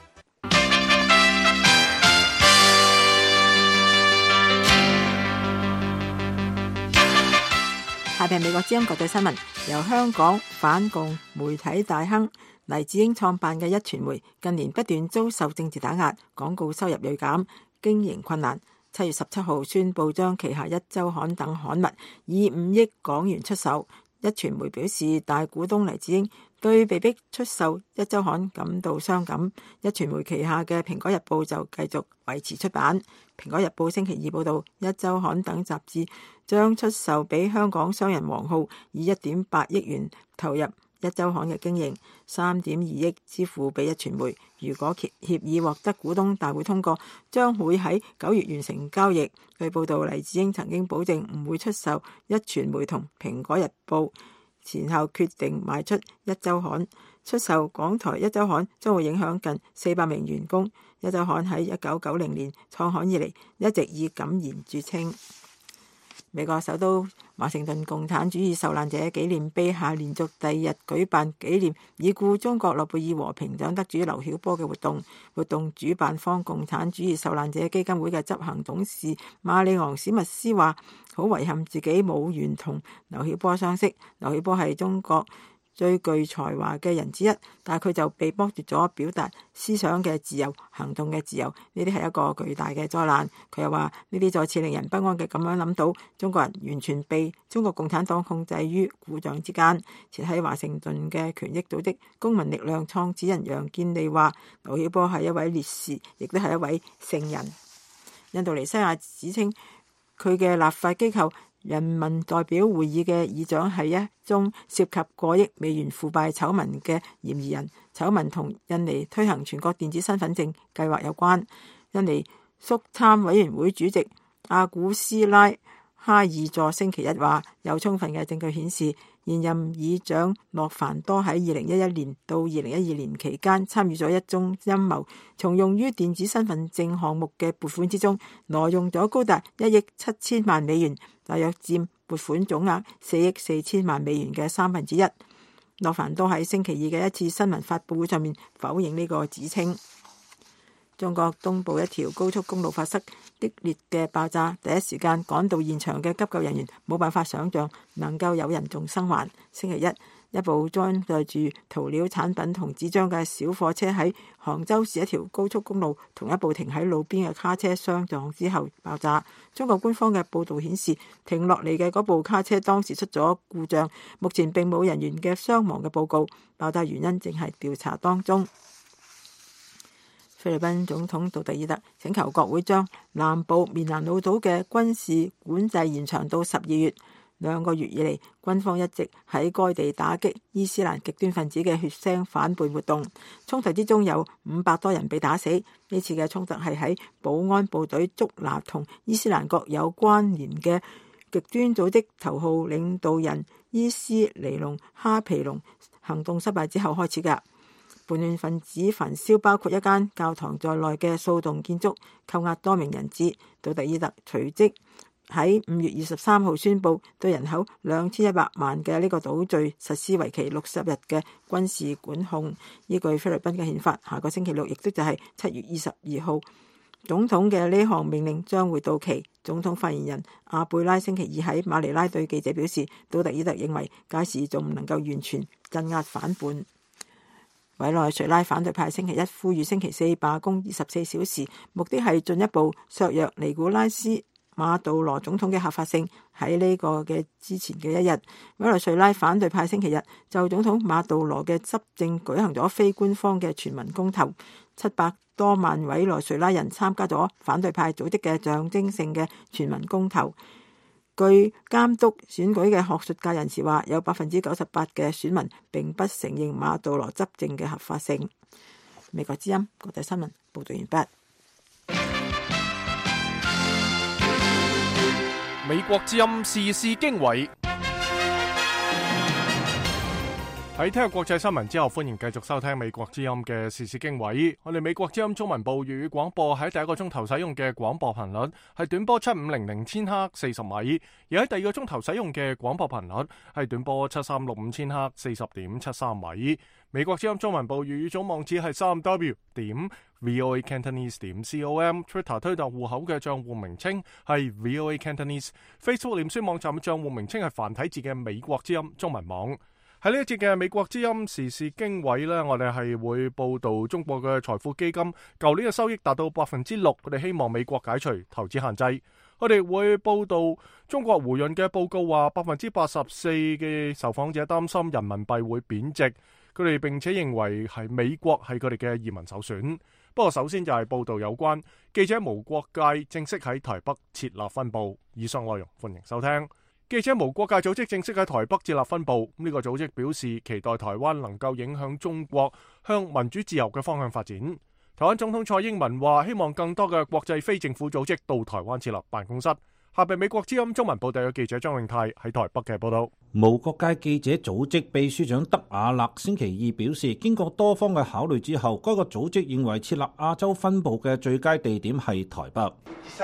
下邊美國之音國際新聞，由香港反共媒體大亨黎智英創辦嘅壹傳媒，近年不斷遭受政治打壓，廣告收入銳減，經營困難。七月十七號宣布將旗下壹週刊等刊物以五億港元出售。壹傳媒表示，大股東黎智英對被逼出售壹週刊感到傷感。壹傳媒旗下嘅蘋果日報就繼續維持出版。蘋果日報星期二報道，壹週刊等雜誌將出售俾香港商人王浩，以一點八億元投入壹週刊嘅經營，三點二億支付俾壹傳媒。如果協協議獲得股東大會通過，將會喺九月完成交易。據報道，黎智英曾經保證唔會出售壹傳媒同蘋果日報，前後決定賣出壹週刊。出售港台壹週刊將會影響近四百名員工。壹週刊喺一九九零年創刊以嚟，一直以敢言著稱。美國首都華盛頓共產主義受難者紀念碑下連續第二日舉辦紀念已故中國諾貝爾和平獎得主劉曉波嘅活動。活動主辦方共產主義受難者基金會嘅執行董事馬里昂史密斯話：好遺憾自己冇緣同劉曉波相識。劉曉波係中國最具才華嘅人之一，但係佢就被剝奪咗表達思想嘅自由、行動嘅自由，呢啲係一個巨大嘅災難。佢又話呢啲再次令人不安嘅咁樣諗到，中國人完全被中國共產黨控制於股掌之間。設喺華盛頓嘅權益組織公民力量創始人楊建利話：劉曉波係一位烈士，亦都係一位聖人。印度尼西亞指稱佢嘅立法機構人民代表會議嘅議長係一宗涉及過億美元腐敗醜聞嘅嫌疑人，醜聞同印尼推行全國電子身份證計劃有關。印尼肅參委員會主席阿古斯拉哈爾佐星期一話，有充分嘅證據顯示，現任議長諾凡多喺二零一一年到二零一二年期間參與咗一宗陰謀，從用於電子身份證項目嘅撥款之中，挪用咗高達一億七千萬美元，大約佔撥款總額四億四千萬美元嘅三分之一。諾凡多喺星期二嘅一次新聞發佈會上面否認呢個指稱。中國東部一條高速公路發生激烈嘅爆炸，第一時間趕到現場嘅急救人員冇辦法想象能夠有人仲生還。星期一，一部裝載住塗料產品同紙張嘅小貨車喺杭州市一條高速公路同一部停喺路邊嘅卡車相撞之後爆炸。中國官方嘅報道顯示，停落嚟嘅嗰部卡車當時出咗故障，目前並冇人員嘅傷亡嘅報告，爆炸原因正係調查當中。菲律賓總統杜特爾特請求國會將南部棉蘭老島嘅軍事管制延長到十二月。兩個月以嚟，軍方一直喺該地打擊伊斯蘭極端分子嘅血腥反叛活動。衝突之中有五百多人被打死。呢次嘅衝突係喺保安部隊捉拿同伊斯蘭國有關聯嘅極端組織頭號領導人伊斯尼龍哈皮龍行動失敗之後開始㗎。叛亂分子焚燒包括一間教堂在內嘅數棟建築，扣押多名人質。杜特爾特隨即喺五月二十三號宣布對人口兩千一百萬嘅呢個島嶼實施為期六十日嘅軍事管控。依據菲律賓嘅憲法，下個星期六亦都就係七月二十二號總統嘅呢項命令將會到期。總統發言人阿貝拉星期二喺馬尼拉對記者表示，杜特爾特認為屆時仲唔能夠完全鎮壓反叛。委內瑞拉反對派星期一呼籲星期四罷工二十四小時，目的係進一步削弱尼古拉斯馬杜羅總統嘅合法性。喺呢個嘅之前嘅一日，委內瑞拉反對派星期日就總統馬杜羅嘅執政舉行咗非官方嘅全民公投，七百多萬委內瑞拉人參加咗反對派組織嘅象徵性嘅全民公投。據監督選舉嘅學術界人士話，有百分之九十八嘅選民並不承認馬杜羅執政嘅合法性。美國之音國際新聞報道完畢。 美國之音時事經緯。喺聽日國際新聞之後，歡迎繼續收聽美國之音嘅時事經緯。我哋美國之音中文部粵語廣播喺第一個鐘頭使用嘅廣播頻率係短波七五零零千赫四十米，而喺第二個鐘頭使用嘅廣播頻率係短波七三六五千赫四十點七三米。美國之音中文部粵語總網址係三 w 點 voacantonese 點 com，Twitter 推特戶口嘅賬戶名稱係 voacantonese，Facebook 臉書網站嘅賬戶名稱係繁體字嘅美國之音中文網。喺呢一節嘅美國之音時事經緯呢，我哋係會報道中國嘅財富基金舊年嘅收益達到百分之六，佢哋希望美國解除投資限制。我哋會報道中國胡潤嘅報告話，百分之八十四嘅受訪者擔心人民幣會貶值，佢哋並且認為係美國係佢哋嘅移民首選。不過首先就係報道有關記者無國界正式喺台北設立分部。以上內容歡迎收聽。記者無國界組織正式喺台北設立分部，呢個組織表示期待台灣能夠影響中國向民主自由嘅方向發展。台灣總統蔡英文話希望更多嘅國際非政府組織到台灣設立辦公室。下邊美國之音中文部第一記者張永泰喺台北嘅報道。 無國界記者組織秘書長德瓦勒星期二表示，經過多方嘅考慮之後，該個組織認為設立亞洲分部嘅最佳地點係台北。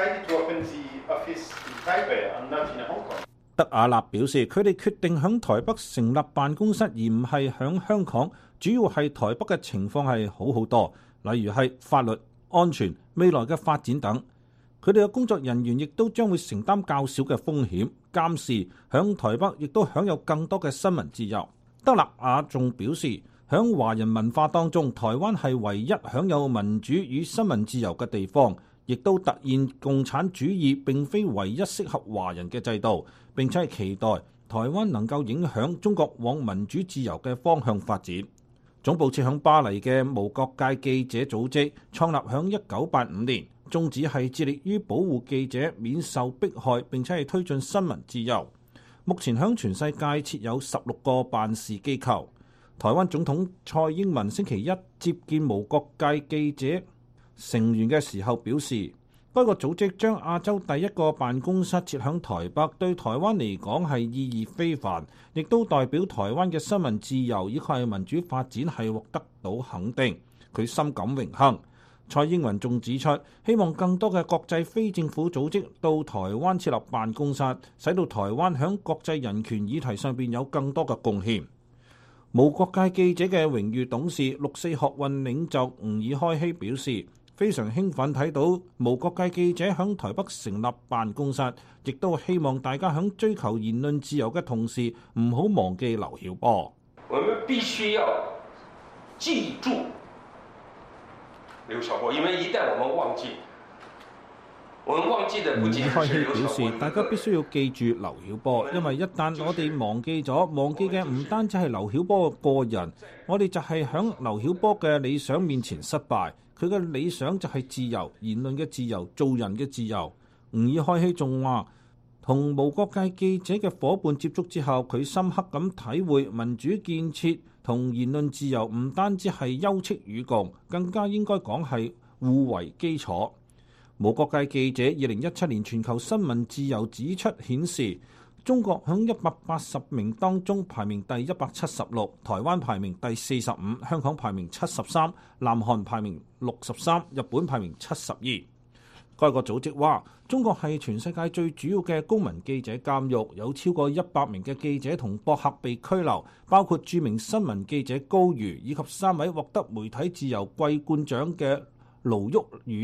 德瓦勒表示，佢哋決定響台北成立辦公室，而唔係響香港，主要係台北嘅情況係好好多，例如係法律、安全、未來嘅發展等。佢哋嘅工作人員亦都將會承擔較少嘅風險，監視響台北亦都享有更多嘅新聞自由。德勒瓦仲表示，響華人文化當中，台灣係唯一享有民主與新聞自由嘅地方，亦都突現共產主義並非唯一適合華人嘅制度，並且係期待台灣能夠影響中國往民主自由嘅方向發展。總部設響巴黎嘅無國界記者組織創立響一九八五年，宗旨係致力於保護記者免受迫害，並且係推進新聞自由。目前響全世界設有十六個辦事機構。台灣總統蔡英文星期一接見無國界記者成員嘅時候表示，該個組織將亞洲第一個辦公室設響台北，對台灣嚟講係意義非凡，亦都代表台灣嘅新聞自由以及係民主發展係獲得到肯定，佢深感榮幸。蔡英文仲指出，希望更多嘅國際非政府組織到台灣設立辦公室，使到台灣響國際人權議題上邊有更多嘅貢獻。無國界記者嘅榮譽董事六四學運領袖吾爾開希表示，非常興奮睇到無國界記者響台北成立辦公室，亦都希望大家響追求言論自由嘅同時，唔好忘記劉曉波。 我們必須要記住劉曉波，因為一旦我們忘記，我們忘記的不僅是劉曉波。 表示大家必須要記住劉曉波，因為一旦我哋忘記咗，忘記嘅唔單止係劉曉波個人，我哋就係響劉曉波嘅理想面前失敗。佢嘅理想就係自由，言論嘅自由，做人嘅自由。吾爾開希仲話，同無國界記者嘅伙伴接觸之後，佢深刻咁體會民主建設同言論自由唔單止係休戚與共，更加應該講係互為基礎。無國界記者二零一七年全球新聞自由指出顯示，中國響一百八十名當中排名第一百七十六，台灣排名第四十五，香港排名七十三，南韓排名六十三，日本排名七十二。該個組織話，中國係全世界最主要嘅公民記者監獄，有超過一百名嘅記者同博客被拘留，包括著名新聞記者高瑜以及三位獲得媒體自由桂冠獎嘅盧旭宇、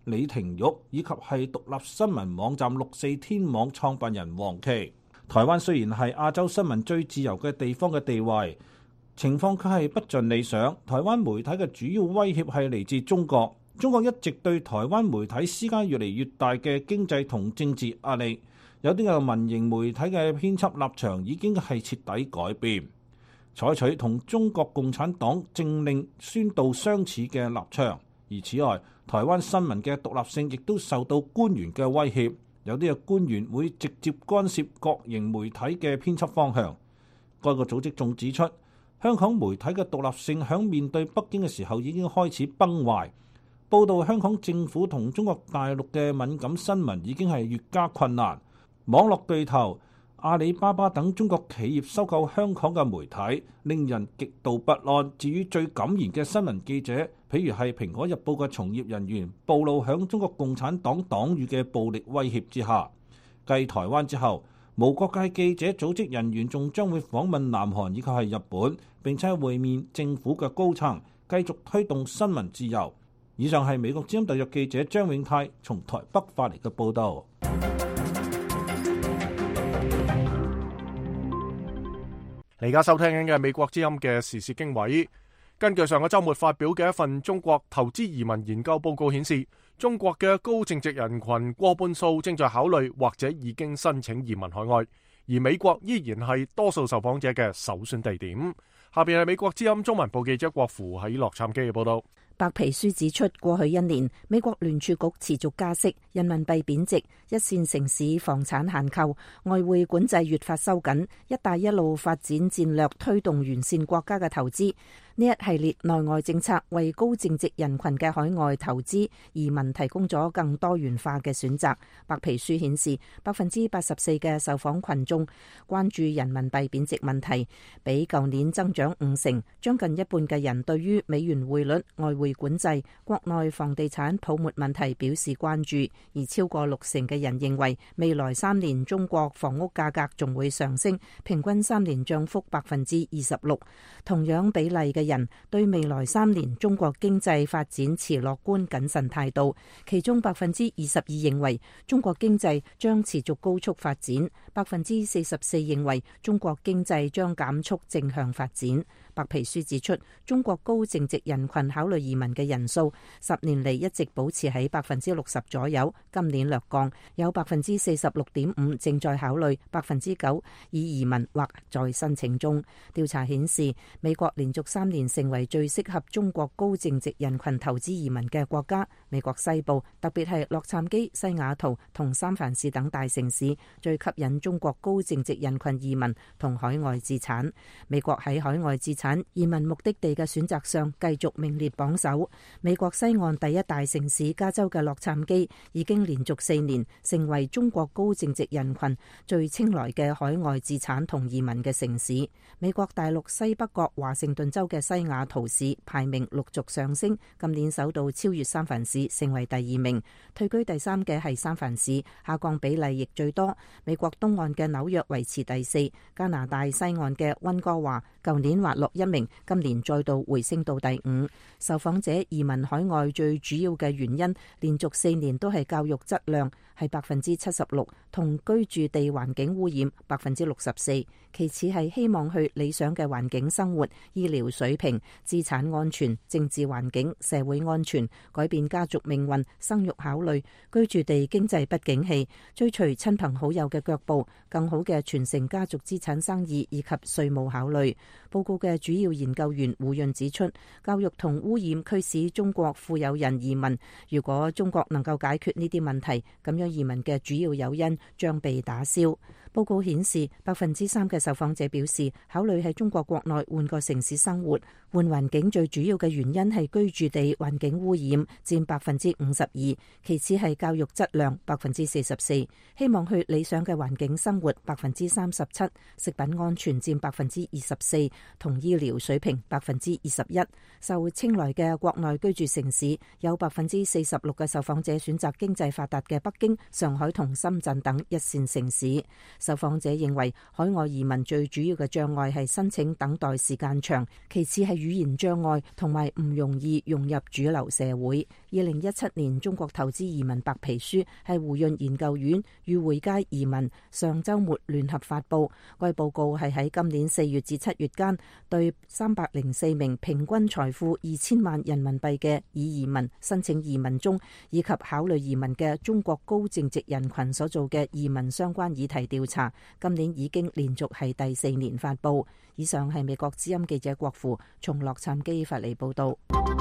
李廷玉，以及係獨立新聞網站六四天網創辦人黃琦。台灣雖然係亞洲新聞最自由嘅地方嘅地位，情況卻係不盡理想。台灣媒體嘅主要威脅係嚟自中國，中國一直對台灣媒體施加越嚟越大嘅經濟同政治壓力。有啲嘅民營媒體嘅編輯立場已經係徹底改變，採取同中國共產黨政令宣導相似嘅立場。而此外，台灣新聞嘅獨立性亦都受到官員嘅威脅。有啲嘅官員會直接干涉國營媒體嘅編輯方向。該個組織仲指出，香港媒體嘅獨立性響面對北京嘅時候已經開始崩壞。報導香港政府同中國大陸嘅敏感新聞已經係越加困難。網絡巨頭阿里巴巴等中國企業收購香港嘅媒體，令人極度不安。至於最敢言嘅新聞記者，譬如係《蘋果日報》嘅從業人員，暴露響中國共產黨黨羽嘅暴力威脅之下。繼台灣之後，無國界記者組織人員仲將會訪問南韓以及係日本，並且會面政府嘅高層，繼續推動新聞自由。以上係美國之音特約記者張永泰從台北發嚟嘅報導。 你而家收聽緊嘅美國之音嘅時事經緯。根據上個週末發表嘅一份中國投資移民研究報告顯示，中國嘅高淨值人群過半數正在考慮或者已經申請移民海外，而美國依然係多數受訪者嘅首選地點。下邊係美國之音中文部記者郭芙喺洛杉磯嘅報道。 白皮書指出，過去一年美國聯儲局持續加息，人民幣貶值，一線城市房產限購，外匯管制越發收緊，一帶一路發展戰略推動完善國家嘅投資。呢一系列內外政策為高淨值人群嘅海外投資移民提供咗更多元化嘅選擇。白皮書顯示，百分之八十四嘅受訪群眾關注人民幣貶值問題，比舊年增長五成。將近一半嘅人對於美元匯率、外匯管制、國內房地產泡沫問題表示關注，而超過六成嘅人認為未來三年中國房屋價格仲會上升，平均三年漲幅百分之二十六。同樣比例嘅人對未來三年中國經濟發展持樂觀謹慎態度，其中百分之二十二認為中國經濟將持續高速發展，百分之四十四認為中國經濟將減速正向發展。白皮書指出，中國高淨值人群考慮移民嘅人數十年嚟一直保持喺百分之六十左右，今年略降，有百分之四十六點五正在考慮，百分之九已移民或在申請中。調查顯示，美國連續三年成為最適合中國高淨值人群投資移民嘅國家。美國西部，特別係洛杉磯、西雅圖同三藩市等大城市，最吸引中國高淨值人群移民同海外資產。美國喺海外資產移民目的地嘅選擇上繼續名列榜首。美國西岸第一大城市加州嘅洛杉磯已經連續四年成為中國高淨值人群最青睞嘅海外資產同移民嘅城市。美國大陸西北角華盛頓州嘅西雅圖市排名陸續上升，今年首度超越三藩市，成為第二名。退居第三嘅係三藩市，下降比例亦最多。美國東岸嘅紐約維持第四，加拿大西岸嘅溫哥華舊年滑落一名，今年再度回升到第五。受訪者移民海外最主要嘅原因，連續四年都係教育質量，係百分之七十六，同居住地環境污染百分之六十四。其次係希望去理想嘅環境生活、醫療水平、資產安全、政治環境、社會安全、改變家族命運、生育考慮、居住地經濟不景氣、追隨親朋好友嘅腳步、更好嘅傳承家族資產生意以及稅務考慮。報告嘅主要研究員胡潤指出，教育同污染驅使中國富有人移民。如果中國能夠解決呢啲問題，咁樣移民嘅主要誘因將被打消。報告顯示，百分之三嘅受訪者表示考慮喺中國國內換個城市生活。換環境最主要嘅原因係居住地環境污染，佔百分之五十二，其次係教育質量百分之四十四，希望去理想嘅環境生活百分之三十七，食品安全佔百分之二十四，同醫療水平百分之二十一。受青睞嘅國內居住城市有百分之四十六嘅受訪者選擇經濟發達嘅北京、上海同深圳等一線城市。受訪者認為海外移民最主要嘅障礙係申請等待時間長，其次係語言障礙同埋唔容易融入主流社會。 二零一七年中國投資移民白皮書係胡潤研究院與匯佳移民上週末聯合發布。該報告係喺今年四月至七月間對三百零四名平均財富二千萬人民幣嘅已移民申請移民中，以及考慮移民嘅中國高淨值人群所做嘅移民相關議題調查。今年已經連續係第四年發布。以上係美國之音記者郭芙從洛杉磯發嚟報道。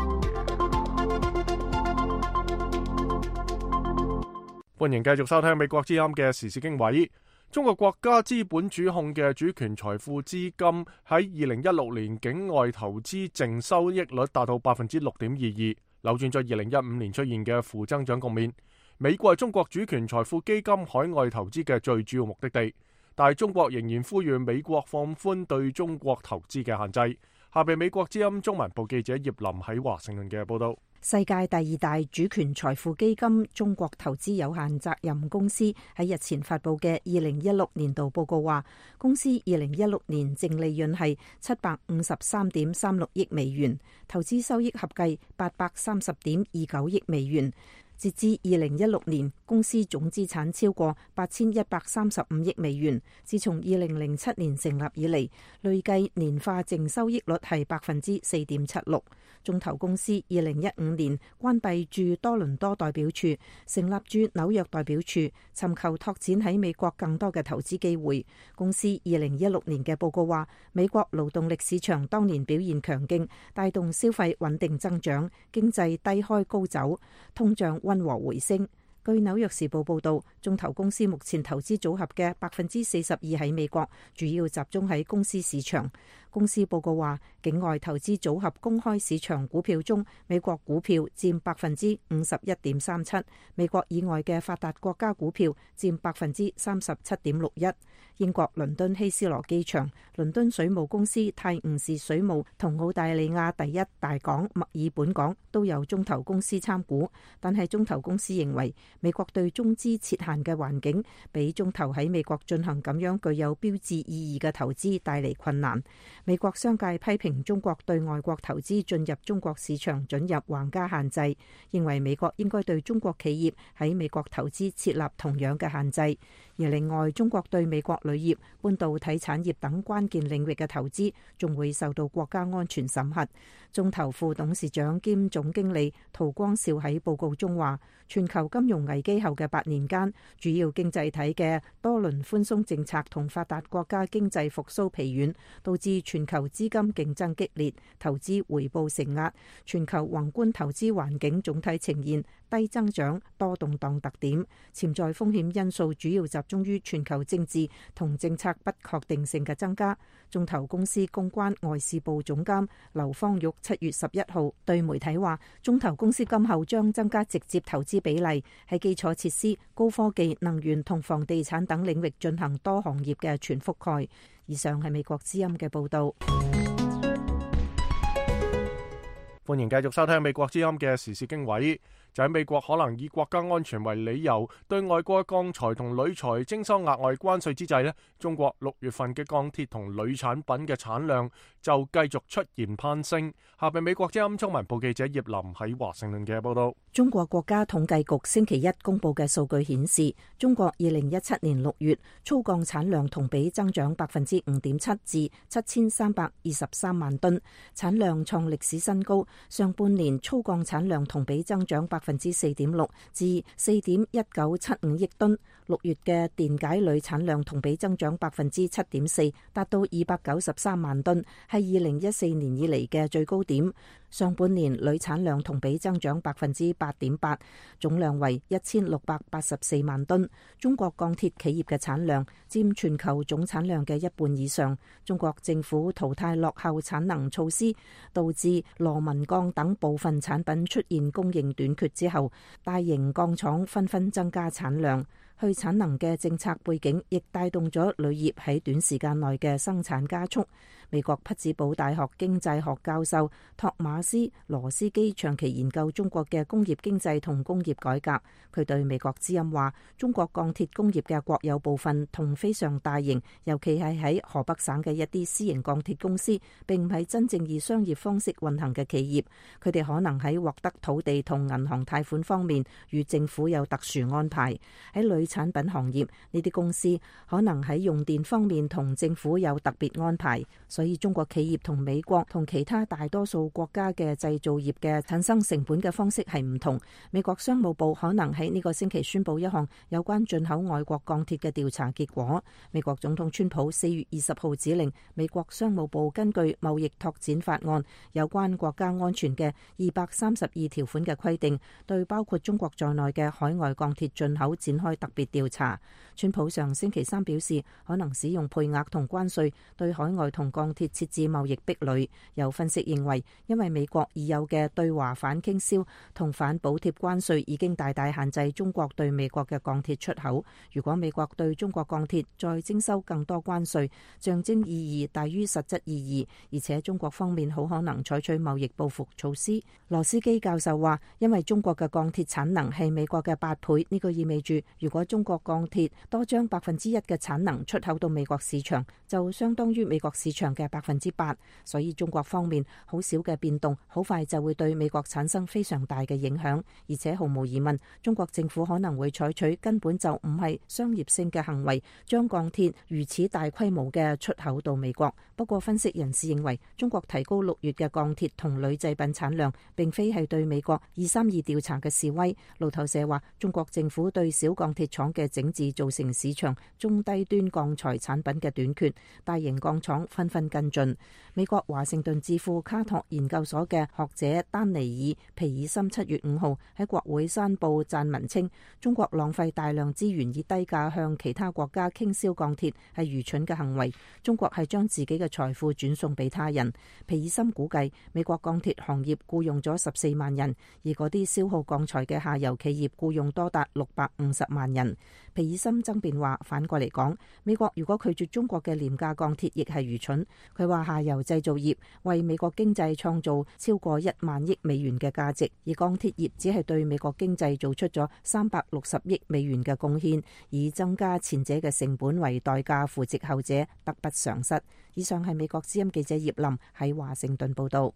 歡迎繼續收聽美國之音嘅時事經緯。中國國家資本主控嘅主權財富基金喺二零一六年境外投資淨收益率達到百分之六點二二，扭轉咗二零一五年出現嘅負增長局面。美國係中國主權財富基金海外投資嘅最主要目的地，但係中國仍然呼籲美國放寬對中國投資嘅限制。下邊美國之音中文部記者葉林喺華盛頓嘅報道。 世界第二大主權財富基金中國投資有限責任公司喺日前發布嘅二零一六年度報告話，公司二零一六年淨利潤係七百五十三點三六億美元，投資收益合計八百三十點二九億美元。截至二零一六年，公司總資產超過八千一百三十五億美元。自從二零零七年成立以嚟，累計年化淨收益率係百分之四點七六。中投公司二零一五年關閉駐多倫多代表處，成立駐紐約代表處，尋求拓展喺美國更多嘅投資機會。公司二零一六年嘅報告話，美國勞動力市場當年表現強勁，帶動消費穩定增長，經濟低開高走，通脹溫和回升。據紐約時報報道，中投公司目前投資組合嘅百分之四十二喺美國，主要集中喺公司市場。公司報告話，境外投資組合公開市場股票中，美國股票佔百分之五十一點三七，美國以外嘅發達國家股票佔百分之三十七點六一。英國倫敦希斯羅機場、倫敦水務公司泰晤士水務同澳大利亞第一大港墨爾本港都有中投公司參股，但係中投公司認為美國對中資設限嘅環境，俾中投喺美國進行咁樣具有標誌意義嘅投資帶嚟困難。美國商界批評中國對外國投資進入中國市場准入橫加限制，認為美國應該對中國企業喺美國投資設立同樣嘅限制。而另外，中國對美國鋁業、半導體產業等關鍵領域嘅投資，仲會受到國家安全審核。中投副董事長兼總經理陶光兆喺報告中話，全球金融危機後嘅八年間，主要經濟體嘅多輪寬鬆政策同發達國家經濟復甦疲軟，導致全球資金競爭激烈，投資回報承壓，全球宏觀投資環境總體呈現低增長、多動盪特點，潛在風險因素主要集中於全球政治同政策不確定性嘅增加。中投公司公關外事部總監劉方玉七月十一號對媒體話，中投公司今後將增加直接投資比例，喺基礎設施、高科技、能源同房地產等領域進行多行業嘅全覆蓋。以上係美國之音嘅報導。 歡迎繼續收聽美國之音嘅時事經緯。就喺美國可能以國家安全為理由對外國鋼材同鋁材徵收額外關稅之際呢，中國六月份嘅鋼鐵同鋁產品嘅產量就繼續出現攀升。下邊美國之音中文部記者葉林喺華盛頓嘅報道。 中國國家統計局星期一公布嘅數據顯示，中國二零一七年六月粗鋼產量同比增長百分之五點七至七千三百二十三萬噸，產量創歷史新高。上半年粗鋼產量同比增長百分之四點六至四點一九七五億噸。六月嘅電解鋁產量同比增長百分之七點四，達到二百九十三萬噸，係二零一四年以嚟嘅最高點。上半年鋁產量同比增長百分之八點八，總量為一千六百八十四萬噸。中國鋼鐵企業嘅產量佔全球總產量嘅一半以上。中國政府淘汰落後產能措施，導致螺紋鋼等部分產品出現供應短缺之後，大型鋼廠紛紛增加產量。 去產能嘅政策背景，亦帶動咗鋁業喺短時間內嘅生產加速。美國匹茲堡大學經濟學教授托馬斯羅斯基長期研究中國嘅工業經濟同工業改革。佢對美國之音話：中國鋼鐵工業嘅國有部分同非常大型，尤其係喺河北省嘅一啲私營鋼鐵公司，並唔係真正以商業方式運行嘅企業。佢哋可能喺獲得土地同銀行貸款方面與政府有特殊安排。喺鋁產品行業，呢啲公司可能喺用電方面同政府有特別安排。所以中國企業同美國同其他大多數國家嘅製造業嘅產生成本嘅方式係唔同。美國商務部可能喺呢個星期宣布一項有關進口外國鋼鐵嘅調查結果。美國總統川普四月二十號指令美國商務部根據貿易拓展法案有關國家安全嘅二百三十二條款嘅規定，對包括中國在內嘅海外鋼鐵進口展開特別調查。川普上星期三表示，可能使用配額同關稅對海外同鋼鐵設置貿易壁壘。有分析認為，因為美國已有嘅對華反傾銷同反補貼關稅已經大大限制中國對美國嘅鋼鐵出口。如果美國對中國鋼鐵再徵收更多關稅，象徵意義大於實質意義，而且中國方面好可能採取貿易報復措施。羅斯基教授話，因為中國嘅鋼鐵產能係美國嘅八倍，呢個意味住如果中國鋼鐵多將百分之一嘅產能出口到美國市場，就相當於美國市場嘅百分之八。所以中國方面好少嘅變動，好快就會對美國產生非常大嘅影響。而且毫無疑問，中國政府可能會採取根本就唔係商業性嘅行為，將鋼鐵如此大規模嘅出口到美國。不過分析人士認為，中國提高六月嘅鋼鐵同鋁製品產量，並非係對美國二三二調查嘅示威。路透社話，中國政府對小鋼鐵廠嘅整治造成市場中低端鋼材產品嘅短缺，大型鋼廠紛紛跟進。美國華盛頓智庫卡托研究所嘅學者丹尼爾皮爾森七月五號喺國會山報撰文稱，中國浪費大量資源以低價向其他國家傾銷鋼鐵係愚蠢嘅行為。中國係將自己嘅財富轉送俾他人。皮爾森估計，美國鋼鐵行業僱用咗十四萬人，而嗰啲消耗鋼材嘅下游企業僱用多達六百五十萬人。皮爾森爭辯話，反過嚟講，美國如果拒絕中國嘅廉價鋼鐵，亦係愚蠢。佢話下游製造業為美國經濟創造超過一萬億美元嘅價值，而鋼鐵業只係對美國經濟做出咗三百六十億美元嘅貢獻，以增加前者嘅成本為代價扶植後者，得不償失。以上係美國之音記者葉林喺華盛頓報道。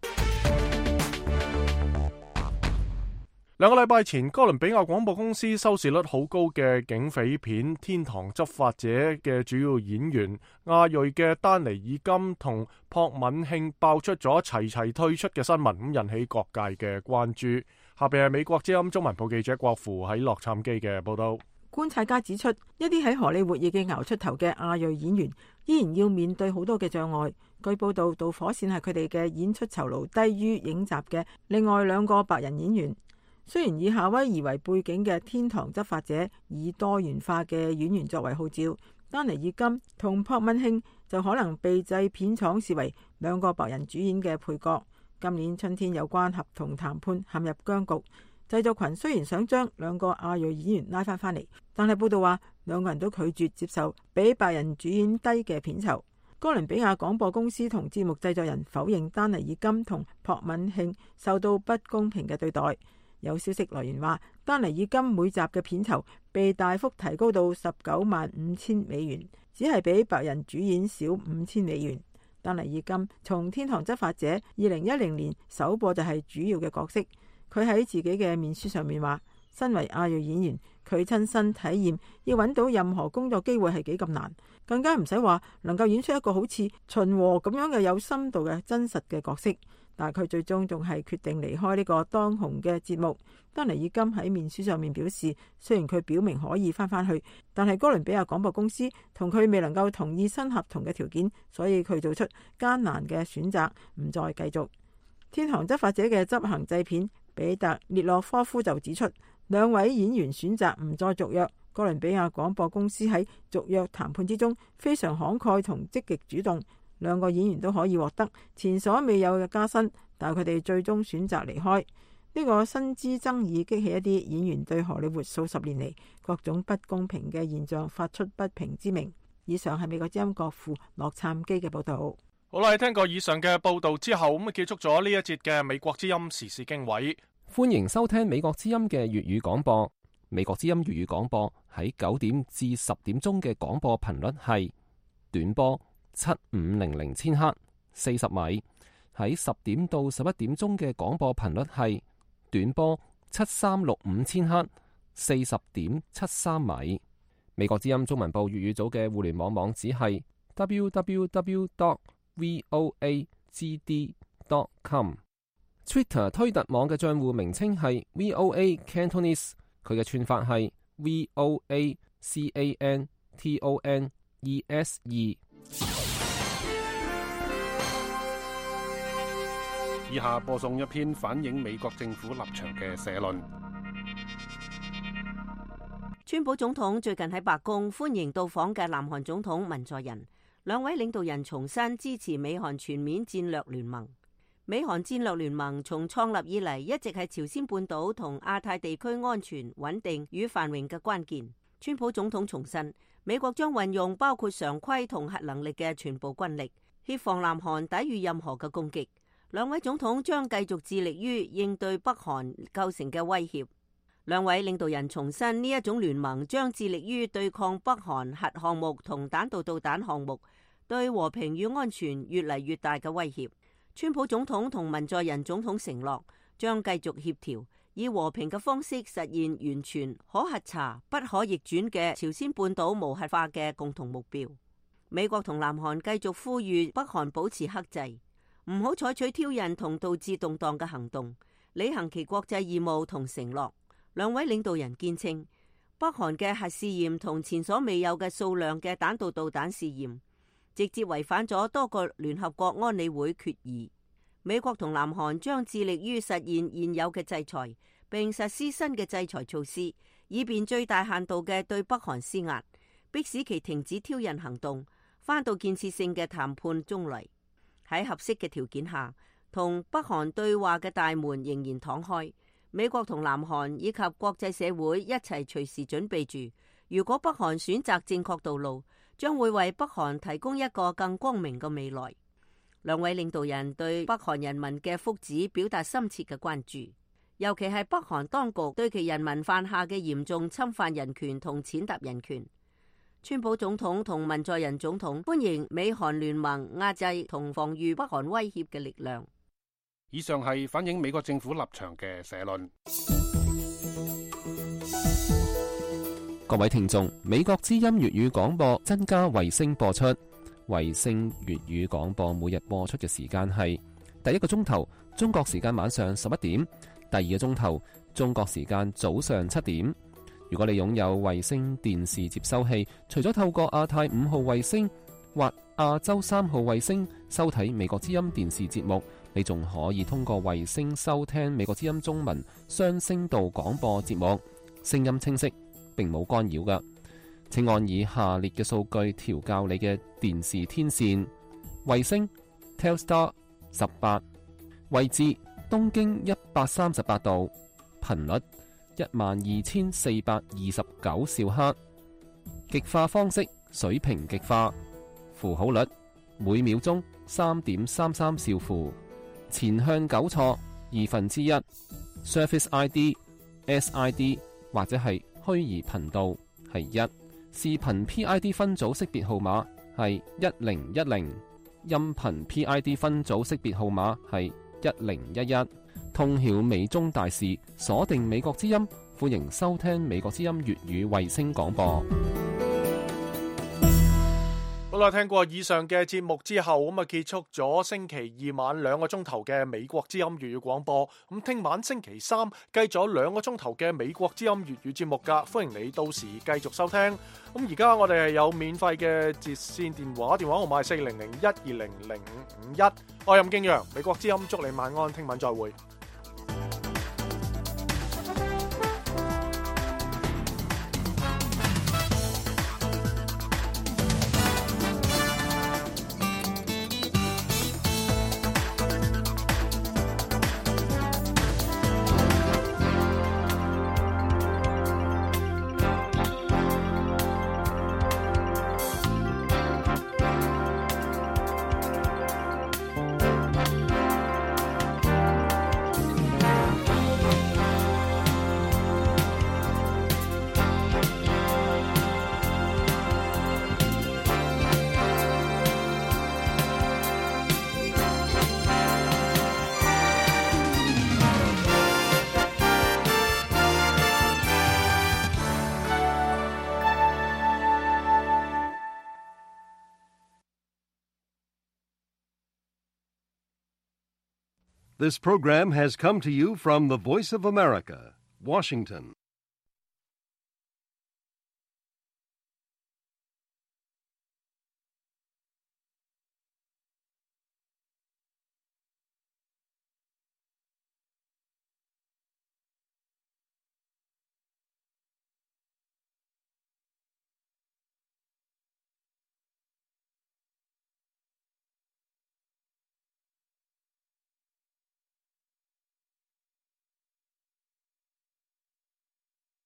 兩個禮拜前，哥倫比亞廣播公司收視率好高嘅警匪片《天堂執法者》嘅主要演員亞裔嘅丹尼爾金同朴敏慶爆出咗齊齊退出嘅新聞，咁引起各界嘅關注。下邊係美國之音中文部記者郭芙喺洛杉磯嘅報道。 觀察家指出，一啲喺荷里活已經熬出頭嘅亞裔演員，依然要面對好多嘅障礙。據報道，導火線係佢哋嘅演出酬勞低於影集嘅另外兩個白人演員。雖然以夏威夷為背景嘅《天堂執法者》以多元化嘅演員作為號召，丹尼爾金同朴敏慶就可能被製片廠視為兩個白人主演嘅配角。今年春天有關合同談判陷入僵局，製作群雖然想將兩個亞裔演員拉翻返嚟，但係報道話兩個人都拒絕接受比白人主演低嘅片酬。哥倫比亞廣播公司同節目製作人否認丹尼爾金同朴敏慶受到不公平嘅對待。有消息來源話，丹尼爾金每集嘅片酬被大幅提高到十九萬五千美元，只係比白人主演少五千美元。丹尼爾金從《天堂執法者》二零一零年首播就係主要嘅角色。佢喺自己嘅面書上面話，身為亞裔演員，佢親身體驗要揾到任何工作機會係幾咁難，更加唔使話能夠演出一個好似秦和咁樣嘅有深度嘅真實嘅角色。但係佢最終仲係決定離開呢個當紅嘅節目。丹尼爾金喺面書上面表示，雖然佢表明可以翻返去，但係哥倫比亞廣播公司同佢未能夠同意新合同嘅條件，所以佢做出艱難嘅選擇，唔再繼續。天堂執法者嘅執行製片比特列洛科夫就指出，兩位演員選擇唔再續約。哥倫比亞廣播公司喺續約談判之中非常慷慨同積極主動。兩個演員都可以獲得前所未有嘅加薪，但係佢哋最終選擇離開。呢呢個薪資爭議激起一啲演員對荷里活數十年嚟各種不公平嘅現象發出不平之鳴。以上係美國之音國父洛杉磯嘅報道。 好啦，聽過以上嘅報道之後，咁結束咗呢一節嘅美國之音時事經緯。 歡迎收聽美國之音嘅粵語廣播。美國之音粵語廣播喺九點至十點鐘嘅廣播頻率係短波七五零零千赫四十米，喺十點到十一點鐘嘅廣播頻率係短波七三六五千赫四十點七三米。美國之音中文部粵語組嘅互聯網網址係 double-u double-u double-u dot voa g d dot com。Twitter 推特網嘅賬戶名稱係 V O A Cantonese， 佢嘅串法係 V O A C A N T O N E S E。 以下播送一篇反映美國政府立場嘅社論。 川普總統最近喺白宮歡迎到訪嘅南韓總統文在寅，兩位領導人重申支持美韓全面戰略聯盟。美韓戰略聯盟從創立以嚟一直係朝鮮半島同亞太地區安全穩定與繁榮嘅關鍵。川普總統重申，美國將運用包括常規同核能力嘅全部軍力，協防南韓抵禦任何嘅攻擊。兩位總統將繼續致力於應對北韓構成嘅威脅。兩位領導人重申，呢一種聯盟將致力於對抗北韓核項目同彈道導彈項目對和平與安全越嚟越大嘅威脅。川普總統同文在寅總統承諾將繼續協調，以和平嘅方式實現完全可核查、不可逆轉嘅朝鮮半島無核化嘅共同目標。美國同南韓繼續呼籲北韓保持克制，唔好採取挑釁同導致動盪嘅行動，履行其國際義務同承諾。兩位領導人堅稱，北韓嘅核試驗同前所未有嘅數量嘅彈道導彈試驗，直接違反咗多個聯合國安理會決議。美國同南韓將致力於實現現有嘅制裁，並實施新嘅制裁措施，以便最大限度嘅對北韓施壓，迫使其停止挑釁行動，返到建設性嘅談判中嚟。喺合適嘅條件下，同北韓對話嘅大門仍然敞開。美國同南韓以及國際社會一齊隨時準備住，如果北韓選擇正確道路，將會為北韓提供一個更光明嘅未來。兩位領導人對北韓人民嘅福祉表達深切嘅關注，尤其係北韓當局對其人民犯下嘅嚴重侵犯人權同踐踏人權。川普總統同文在寅總統歡迎美韓聯盟壓制同防禦北韓威脅嘅力量。 以上係反映美國政府立場嘅社論。 各位聽眾，美國之音粵語廣播增加衛星播出，衛星粵語廣播每日播出嘅時間係第一個鐘頭中國時間晚上十一點，第二個鐘頭中國時間早上七點。如果你擁有衛星電視接收器，除咗透過亞太五號衛星或亞洲三號衛星收睇美國之音電視節目，你仲可以通過衛星收聽美國之音中文雙聲道廣播節目，聲音清晰，並冇干擾㗎。請按以下列嘅數據調校你嘅電視天線：衛星 Telstar 十八，位置東經一百三十八度，頻率一萬二千四百二十九兆赫，極化方式水平極化，符號率每秒鐘三點三三兆符，前向糾錯二分之一 ，Surface I D、S I D 或者係虛擬頻道係一，視頻 P I D 分組識別號碼係一零一零，音頻 P I D 分組識別號碼係一零一一。通曉美中大事，鎖定美國之音，歡迎收聽美國之音粵語衛星廣播。 好啦，聽過以上嘅節目之後，咁啊結束咗星期二晚兩個鐘頭嘅美國之音粵語廣播。咁聽晚星期三繼續兩個鐘頭嘅美國之音粵語節目噶，歡迎你到時繼續收聽。咁而家我哋係有免費嘅接線電話，電話號碼係四零零一二零零五五一。我係任敬陽，美國之音祝你晚安，聽晚再會。 This program has come to you from the Voice of America, Washington.